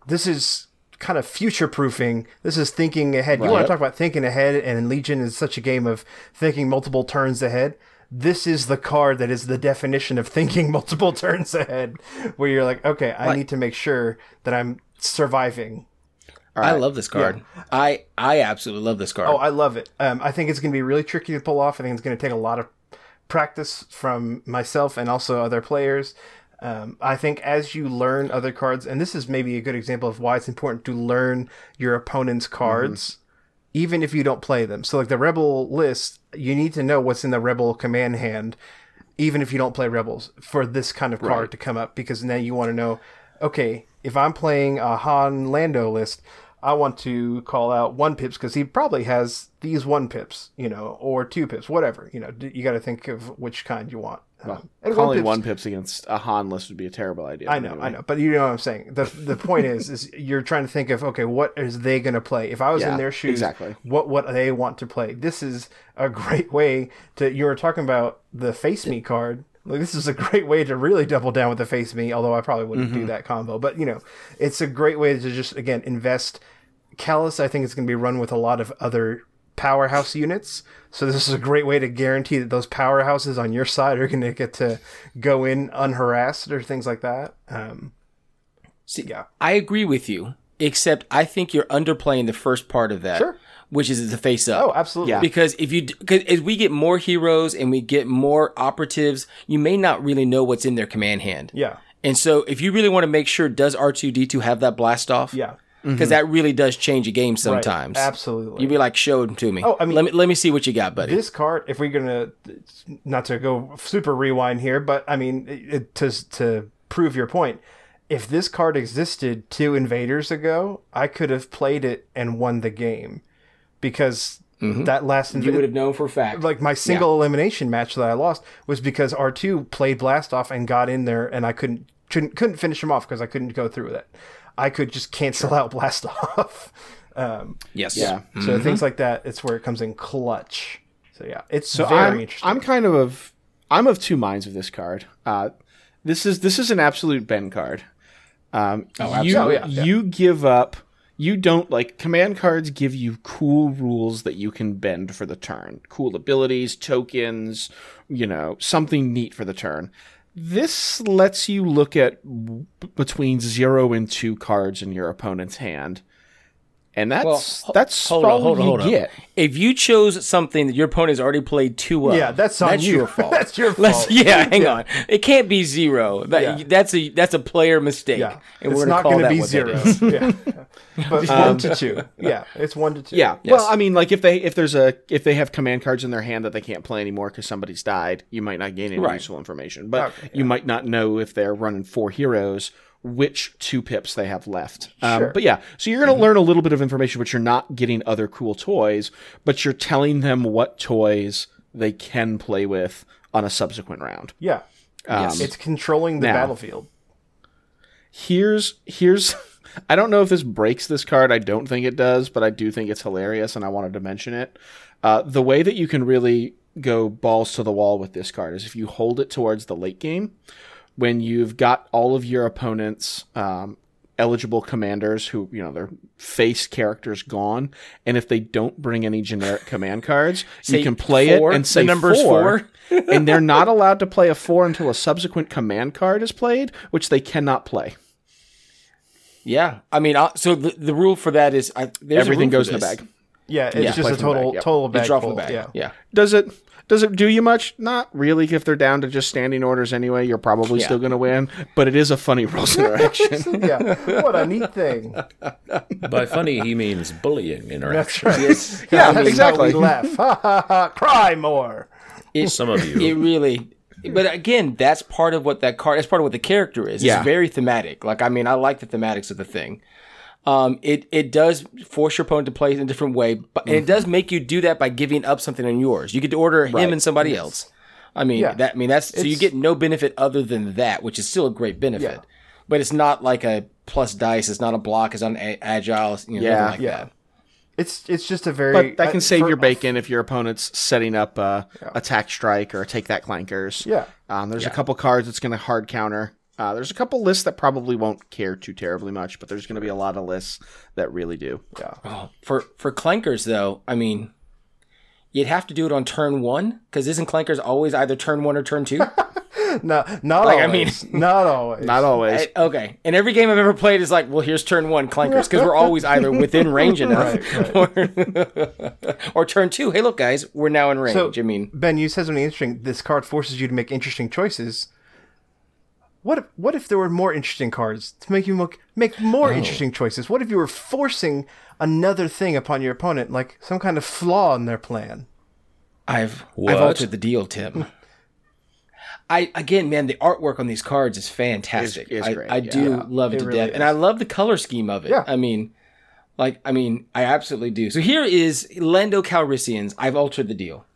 kind of future-proofing. This is thinking ahead. You want to talk about thinking ahead, and Legion is such a game of thinking multiple turns ahead. This is the card that is the definition of thinking multiple turns ahead, where you're like, okay, I need to make sure that I'm surviving. I love this card. Yeah. I absolutely love this card. Oh, I love it. I think it's going to be really tricky to pull off. I think it's going to take a lot of practice from myself and also other players. I think as you learn other cards, and this is maybe a good example of why it's important to learn your opponent's cards, even if you don't play them. So like the Rebel list, you need to know what's in the Rebel command hand, even if you don't play Rebels, for this kind of card to come up, because now you want to know, okay, if I'm playing a Han Lando list, I want to call out 1 pips because he probably has these 1 pips, or 2 pips, whatever. You got to think of which kind you want. And Calling pips- one pips against a Han list would be a terrible idea. I know, but you know what I'm saying. The point is you're trying to think of, okay, what is they going to play? If I was in their shoes, exactly. what they want to play. This is a great way to. You were talking about the Face Me card. Like, this is a great way to really double down with the Face Me. Although I probably wouldn't do that combo, but it's a great way to just again invest. Callus, I think, is going to be run with a lot of other powerhouse units, so this is a great way to guarantee that those powerhouses on your side are going to get to go in unharassed or things like that. I agree with you, except I think you're underplaying the first part of that, Sure. which is the face up. Oh, absolutely. Yeah. Because as we get more heroes and we get more operatives, you may not really know what's in their command hand. Yeah. And so if you really want to make sure, does R2-D2 have that blast off? Yeah. Because that really does change a game sometimes. Right. Absolutely. You'd be like, show it to me. Oh, I mean, let me see what you got, buddy. This card, if we're gonna, not to go super rewind here, but I mean, to prove your point, if this card existed 2 invaders ago, I could have played it and won the game, because that last you would have known for a fact. like my single elimination match that I lost was because R2 played Blast Off and got in there, and I couldn't finish him off because I couldn't go through with it. I could just cancel out Blast Off. Yes. Yeah. So things like that, it's where it comes in clutch. So yeah, it's So very interesting. I'm of two minds of this card. This is an absolute Ben card. You give up. You don't like command cards. Give you cool rules that you can bend for the turn. Cool abilities, tokens. Something neat for the turn. This lets you look at between 0 and 2 cards in your opponent's hand. And that's all you get. If you chose something that your opponent's already played too well, Yeah, that's on you. your fault. That's your fault. Hang on. It can't be 0. That's a player mistake. Yeah, and it's we're not going to be what 0. that is. Yeah, but 1 to 2. Yeah, it's 1 to 2. Yeah. Yes. Well, I mean, like if they have command cards in their hand that they can't play anymore because somebody's died, you might not gain any useful information. But you might not know if they're running 4 heroes which 2 pips they have left. Sure. But yeah, so you're going to learn a little bit of information, but you're not getting other cool toys, but you're telling them what toys they can play with on a subsequent round. Yeah, it's controlling the battlefield. Here's I don't know if this breaks this card. I don't think it does, but I do think it's hilarious, and I wanted to mention it. The way that you can really go balls to the wall with this card is if you hold it towards the late game, when you've got all of your opponent's eligible commanders who, their face characters gone, and if they don't bring any generic command cards, you can play 4, it and say the number's 4. And they're not allowed to play a 4 until a subsequent command card is played, which they cannot play. Yeah. I mean, so the rule for that is Everything goes in the bag. Yeah, it's just a total bag drop full. from the bag. Yeah. Does it do you much? Not really. If they're down to just standing orders anyway, you're probably still going to win. But it is a funny rules interaction. Yeah, what a neat thing. By funny, he means bullying interaction. That's right. Yeah, That's exactly. how we laugh. Ha ha ha! Cry more. Some of you. It really. But again, that's part of what that card. That's part of what the character is. Yeah. It's very thematic. Like, I mean, I like the thematics of the thing. It does force your opponent to play in a different way, but and it does make you do that by giving up something on yours. You get to order him and somebody else. I mean, that's so you get no benefit other than that, which is still a great benefit. Yeah. But it's not like a plus dice. It's not a block. It's not an agile. Nothing like that. It's just a very. But that can save your bacon if your opponent's setting up attack strike or take that clankers. Yeah. There's a couple cards that's going to hard counter. There's a couple lists that probably won't care too terribly much, but there's going to be a lot of lists that really do. Yeah. Oh, for clankers though, I mean, you'd have to do it on turn 1 because isn't clankers always either turn 1 or turn 2? No, not Like, always. I mean- Not always. Not always. Okay. And every game I've ever played is like, well, here's turn 1 clankers because we're always either within range enough or turn 2. Hey, look, guys, we're now in range. So, I mean, Ben, you said something interesting. This card forces you to make interesting choices. What if there were more interesting cards to make you make more interesting choices? What if you were forcing another thing upon your opponent, like some kind of flaw in their plan? I've What? altered the deal, Tim. Again, man, the artwork on these cards is fantastic. It's great, I do love it to really death, is. and I love the color scheme of it. Yeah. I mean, I absolutely do. So here is Lando Calrissians. I've altered the deal.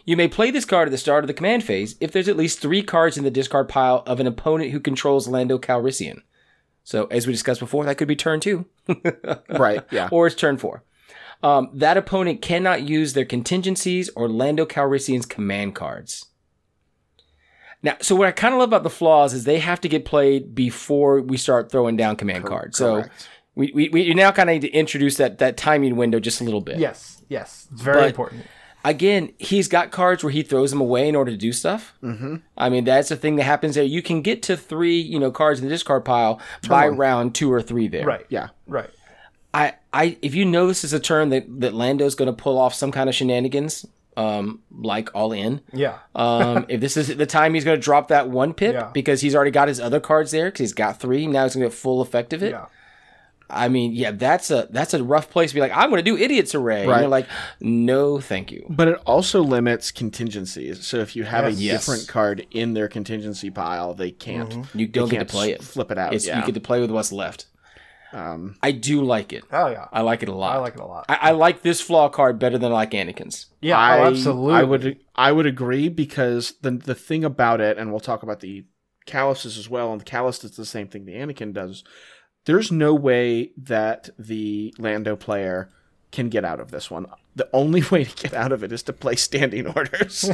You may play this card at the start of the command phase if there's at least 3 cards in the discard pile of an opponent who controls Lando Calrissian. So, as we discussed before, that could be turn 2. Right, yeah. Or it's turn 4. That opponent cannot use their contingencies or Lando Calrissian's command cards. Now, so what I kind of love about the flaws is they have to get played before we start throwing down command cards. So Correct. we now kind of need to introduce that timing window just a little bit. Yes. It's very But- important. Again, he's got cards where he throws them away in order to do stuff. Mm-hmm. I mean, that's the thing that happens there. You can get to 3, cards in the discard pile by round 2 or 3 there. Right. Yeah. Right. If you know this is a turn that Lando's going to pull off some kind of shenanigans, like all in. Yeah. If this is the time he's going to drop that 1 pip Yeah. because he's already got his other cards there because he's got 3. Now he's going to get full effect of it. Yeah. I mean, yeah, that's a rough place to be like, I'm going to do Idiot's Array. Right. And you're like, no, thank you. But it also limits contingencies. So if you have a Yes. different card in their contingency pile, they can't. You don't they get to can't play it. Flip it out. You get to play with what's left. I do like it. Oh, yeah. I like it a lot. I like it a lot. I like this flaw card better than I like Anakin's. Yeah, absolutely. I would agree because the thing about it, and we'll talk about the Calluses as well, and the Callus does the same thing the Anakin does. There's no way that the Lando player can get out of this one. The only way to get out of it is to play standing orders.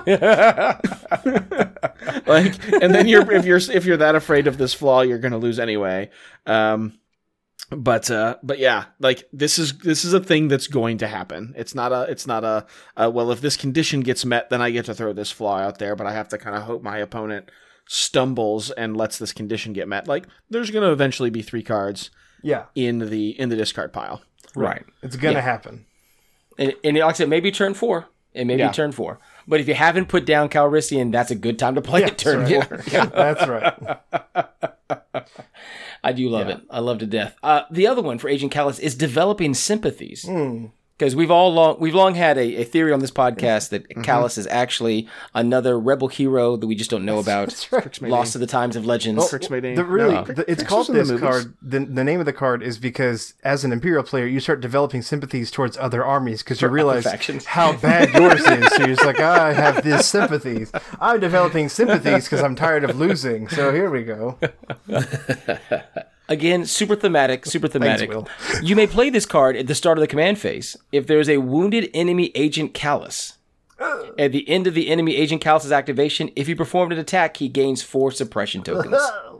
And then if you're that afraid of this flaw, you're going to lose anyway. But yeah, like this is a thing that's going to happen. It's not a well, if this condition gets met, then I get to throw this flaw out there, but I have to kind of hope my opponent stumbles and lets this condition get met. Like there's going to eventually be 3 cards in the discard pile. Right. It's going to happen. And like I said, maybe turn 4. It may be turn 4. But if you haven't put down Calrissian, that's a good time to play it turn 4. Yeah, that's right. I do love it. I love to death. The other one for Agent Callus is developing sympathies. Because we've long had a theory on this podcast that Callus is actually another rebel hero that we just don't know about. Lost to the times of legends. Tricks made It's called this card. The name of the card is because as an Imperial player, you start developing sympathies towards other armies because you realize factions. how bad yours is. So you're just like, I have these sympathies. I'm developing sympathies because I'm tired of losing. So here we go. Again, super thematic. Thanks, Will. You may play this card at the start of the command phase if there is a wounded enemy Agent Callus. At the end of the enemy Agent Callus's activation, if he performed an attack, he gains 4 suppression tokens.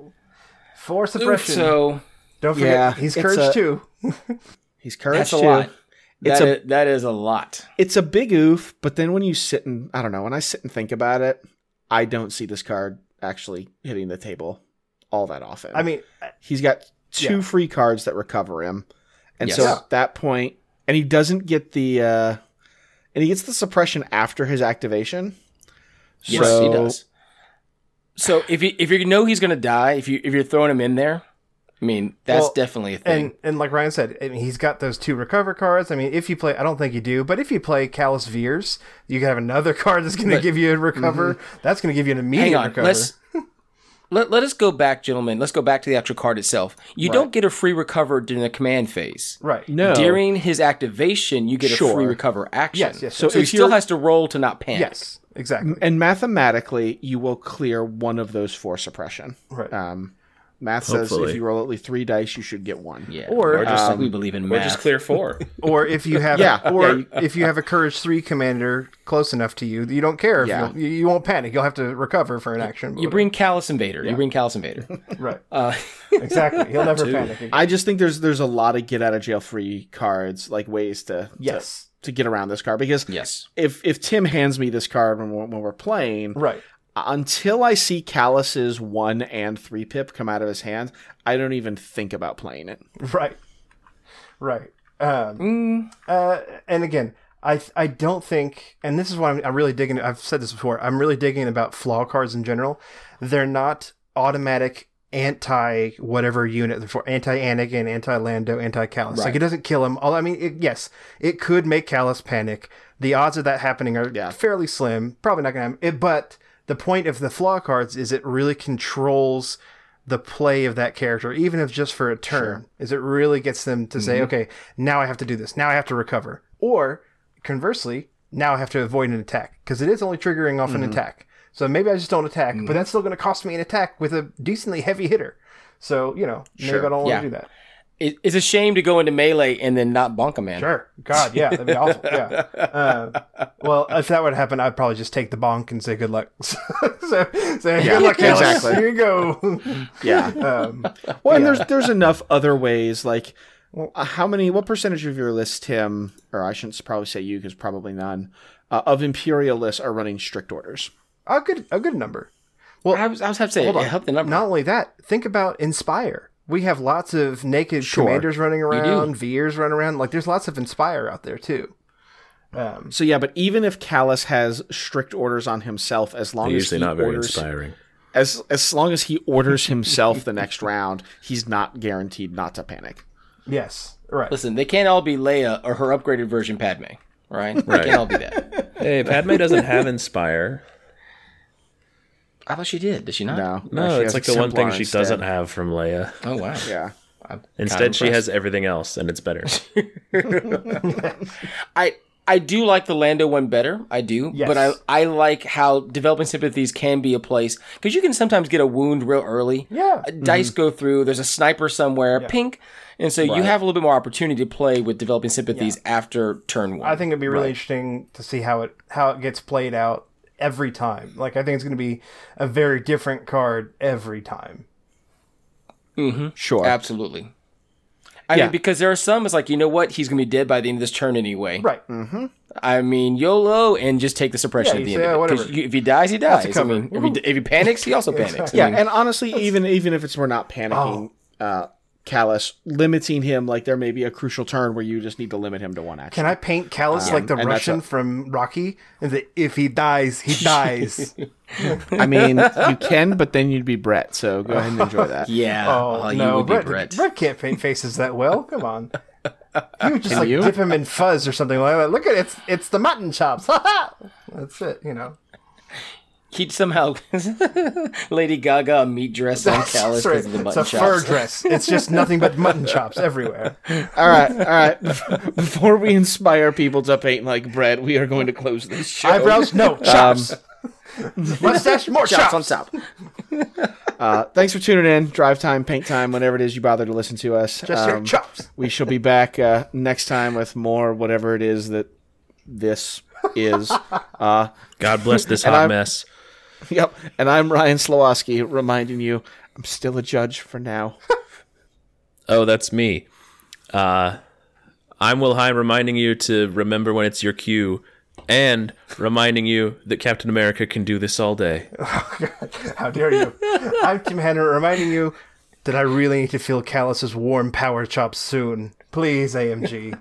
4 suppression. So Don't forget, he's courage too. He's courage that's a too. lot. It's That is a lot. It's a big oof, but then when you sit and when I sit and think about it, I don't see this card actually hitting the table all that often. I mean, he's got 2 free cards that recover him. And Yes. so at that point, and he doesn't get the and he gets the suppression after his activation. Yes, So- he does. So if you know he's going to die, if you're throwing him in there, I mean, that's definitely a thing. And like Ryan said, I mean, he's got those 2 recover cards. I mean, if you play, I don't think you do, but if you play Callus Veers, you can have another card that's going to give you a recover. That's going to give you an immediate Hang on, recover. let us go back, gentlemen. Let's go back to the actual card itself. You don't get a free recover during the command phase. Right. No. During his activation, you get a Sure. free recover action. Yes. So So he if still you're- has to roll to not panic. Yes, exactly. And mathematically, you will clear one of those 4 suppression. Right. Math says Hopefully. if you roll at least 3 dice, you should get 1. Yeah. Or just like we believe in Or math. just clear 4. Or if you have, Yeah. if you have a Courage 3 commander close enough to you, you don't care. If Yeah. you won't panic. You'll have to recover for an action. You bring Callus Invader. You bring Callus Invader. right. Exactly. He'll never panic. I just think there's a lot of get out of jail free cards, like ways to get around this card, because Yes. if Tim hands me this card when we're playing, Right. until I see Callus's 1 and 3 pip come out of his hand, I don't even think about playing it. Right. Right. And again, I don't think, and this is why I'm really digging. I've said this before. I'm really digging about flaw cards in general. They're not automatic anti whatever unit. They're for anti Anakin, anti Lando, anti Callus. Like it doesn't kill him. I mean, yes, it could make Callus panic. The odds of that happening are fairly slim. Probably not going to happen. But the point of the flaw cards is it really controls the play of that character, even if just for a turn, is it really gets them to say, okay, now I have to do this. Now I have to recover. Or conversely, now I have to avoid an attack because it is only triggering off an attack. So maybe I just don't attack, but that's still going to cost me an attack with a decently heavy hitter. So, maybe I don't want to do that. It's a shame to go into melee and then not bonk a man. Sure. God, yeah, that'd be awful. Yeah. Well, if that would happen, I'd probably just take the bonk and say good luck. so good luck, Alice. Exactly. Here you go. Yeah. And there's enough other ways. Like, what percentage of your list, Tim, or I shouldn't probably say you, because probably none, of Imperial lists are running strict orders? A good number. Well, I was have to say, help the number. Not only that, think about Inspire. We have lots of naked commanders running around, Veers running around. Like, there's lots of Inspire out there, too. So, yeah, but even if Callus has strict orders on himself, as long as he not very orders... inspiring. As long as he orders himself the next round, he's not guaranteed not to panic. Yes, right. Listen, they can't all be Leia or her upgraded version Padme, right? They can't all be that. Hey, Padme doesn't have Inspire. I thought she did. Did she not? No, she it's has like the one thing Templar she instead. doesn't have from Leia. Oh, wow. Yeah. Instead, she has everything else, and it's better. I do like the Lando one better. I do. Yes. But I like how developing sympathies can be a place. Because you can sometimes get a wound real early. Yeah. Dice go through. There's a sniper somewhere. Pink. And so you have a little bit more opportunity to play with developing sympathies after turn one. I think it'd be really interesting to see how it gets played out every time. Like, I think it's going to be a very different card every time. Sure. Absolutely. I mean, because there are some, it's like, you know what? He's going to be dead by the end of this turn anyway. Right. I mean, YOLO, and just take the suppression at the end of it. whatever. 'Cause if he dies, he dies. I cover. mean, if he panics, he also panics. Yeah, I mean, and honestly, even if it's we're not panicking, Callus, limiting him, like, there may be a crucial turn where you just need to limit him to one action. Can I paint Callus like the and that's Russian from Rocky? And that if he dies, he dies. I mean, you can, but then you'd be Brett, so go ahead and enjoy that. yeah. You no, would be Brett Brett. can't paint faces that well. Come on. You would just you? dip him in fuzz or something like that. Look at it. It's the mutton chops. That's it, He'd somehow Lady Gaga a meat dress on Callus because of the It's mutton a chops. fur dress. It's just nothing but mutton chops everywhere. All right. Before we inspire people to paint like Brett, we are going to close this show. Eyebrows? No. Chops. Mustache? More Chops chops. on top. Thanks for tuning in. Drive time, paint time, whenever it is you bother to listen to us. Just your chops. We shall be back next time with more whatever it is that this is. God bless this And hot I'm- mess. Yep. And I'm Ryan Slawowski, reminding you I'm still a judge for now. Oh, that's me. I'm Will Hine, reminding you to remember when it's your cue, and reminding you that Captain America can do this all day. How dare you? I'm Tim Henner, reminding you that I really need to feel Callus's warm power chops soon. Please, AMG.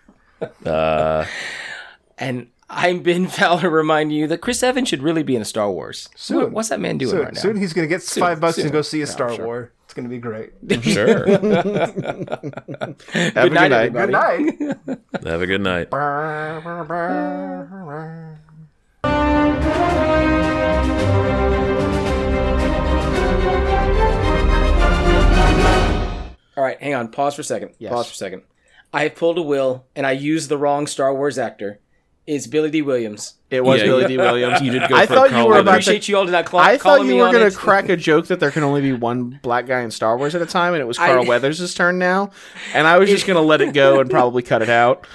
And I'm Ben Fowler, reminding you that Chris Evans should really be in a Star Wars. Soon. What's that man doing Soon, right now? soon he's going to get $5 soon. and go see a Star War. It's going to be great. Sure. Have a good night. everybody. Good night. Have a good night. All right, hang on. Pause for a second. Yes. Pause for a second. I have pulled a will, and I used the wrong Star Wars actor. It's Billy D. Williams. It was Yeah, Billy you- D. Williams. You did go I for thought Carl you were I about Weathers. appreciate you all did not I thought calling you me were on going it. to crack a joke that there can only be one black guy in Star Wars at a time, and it was Carl Weathers' turn now. And I was just going to let it go and probably cut it out.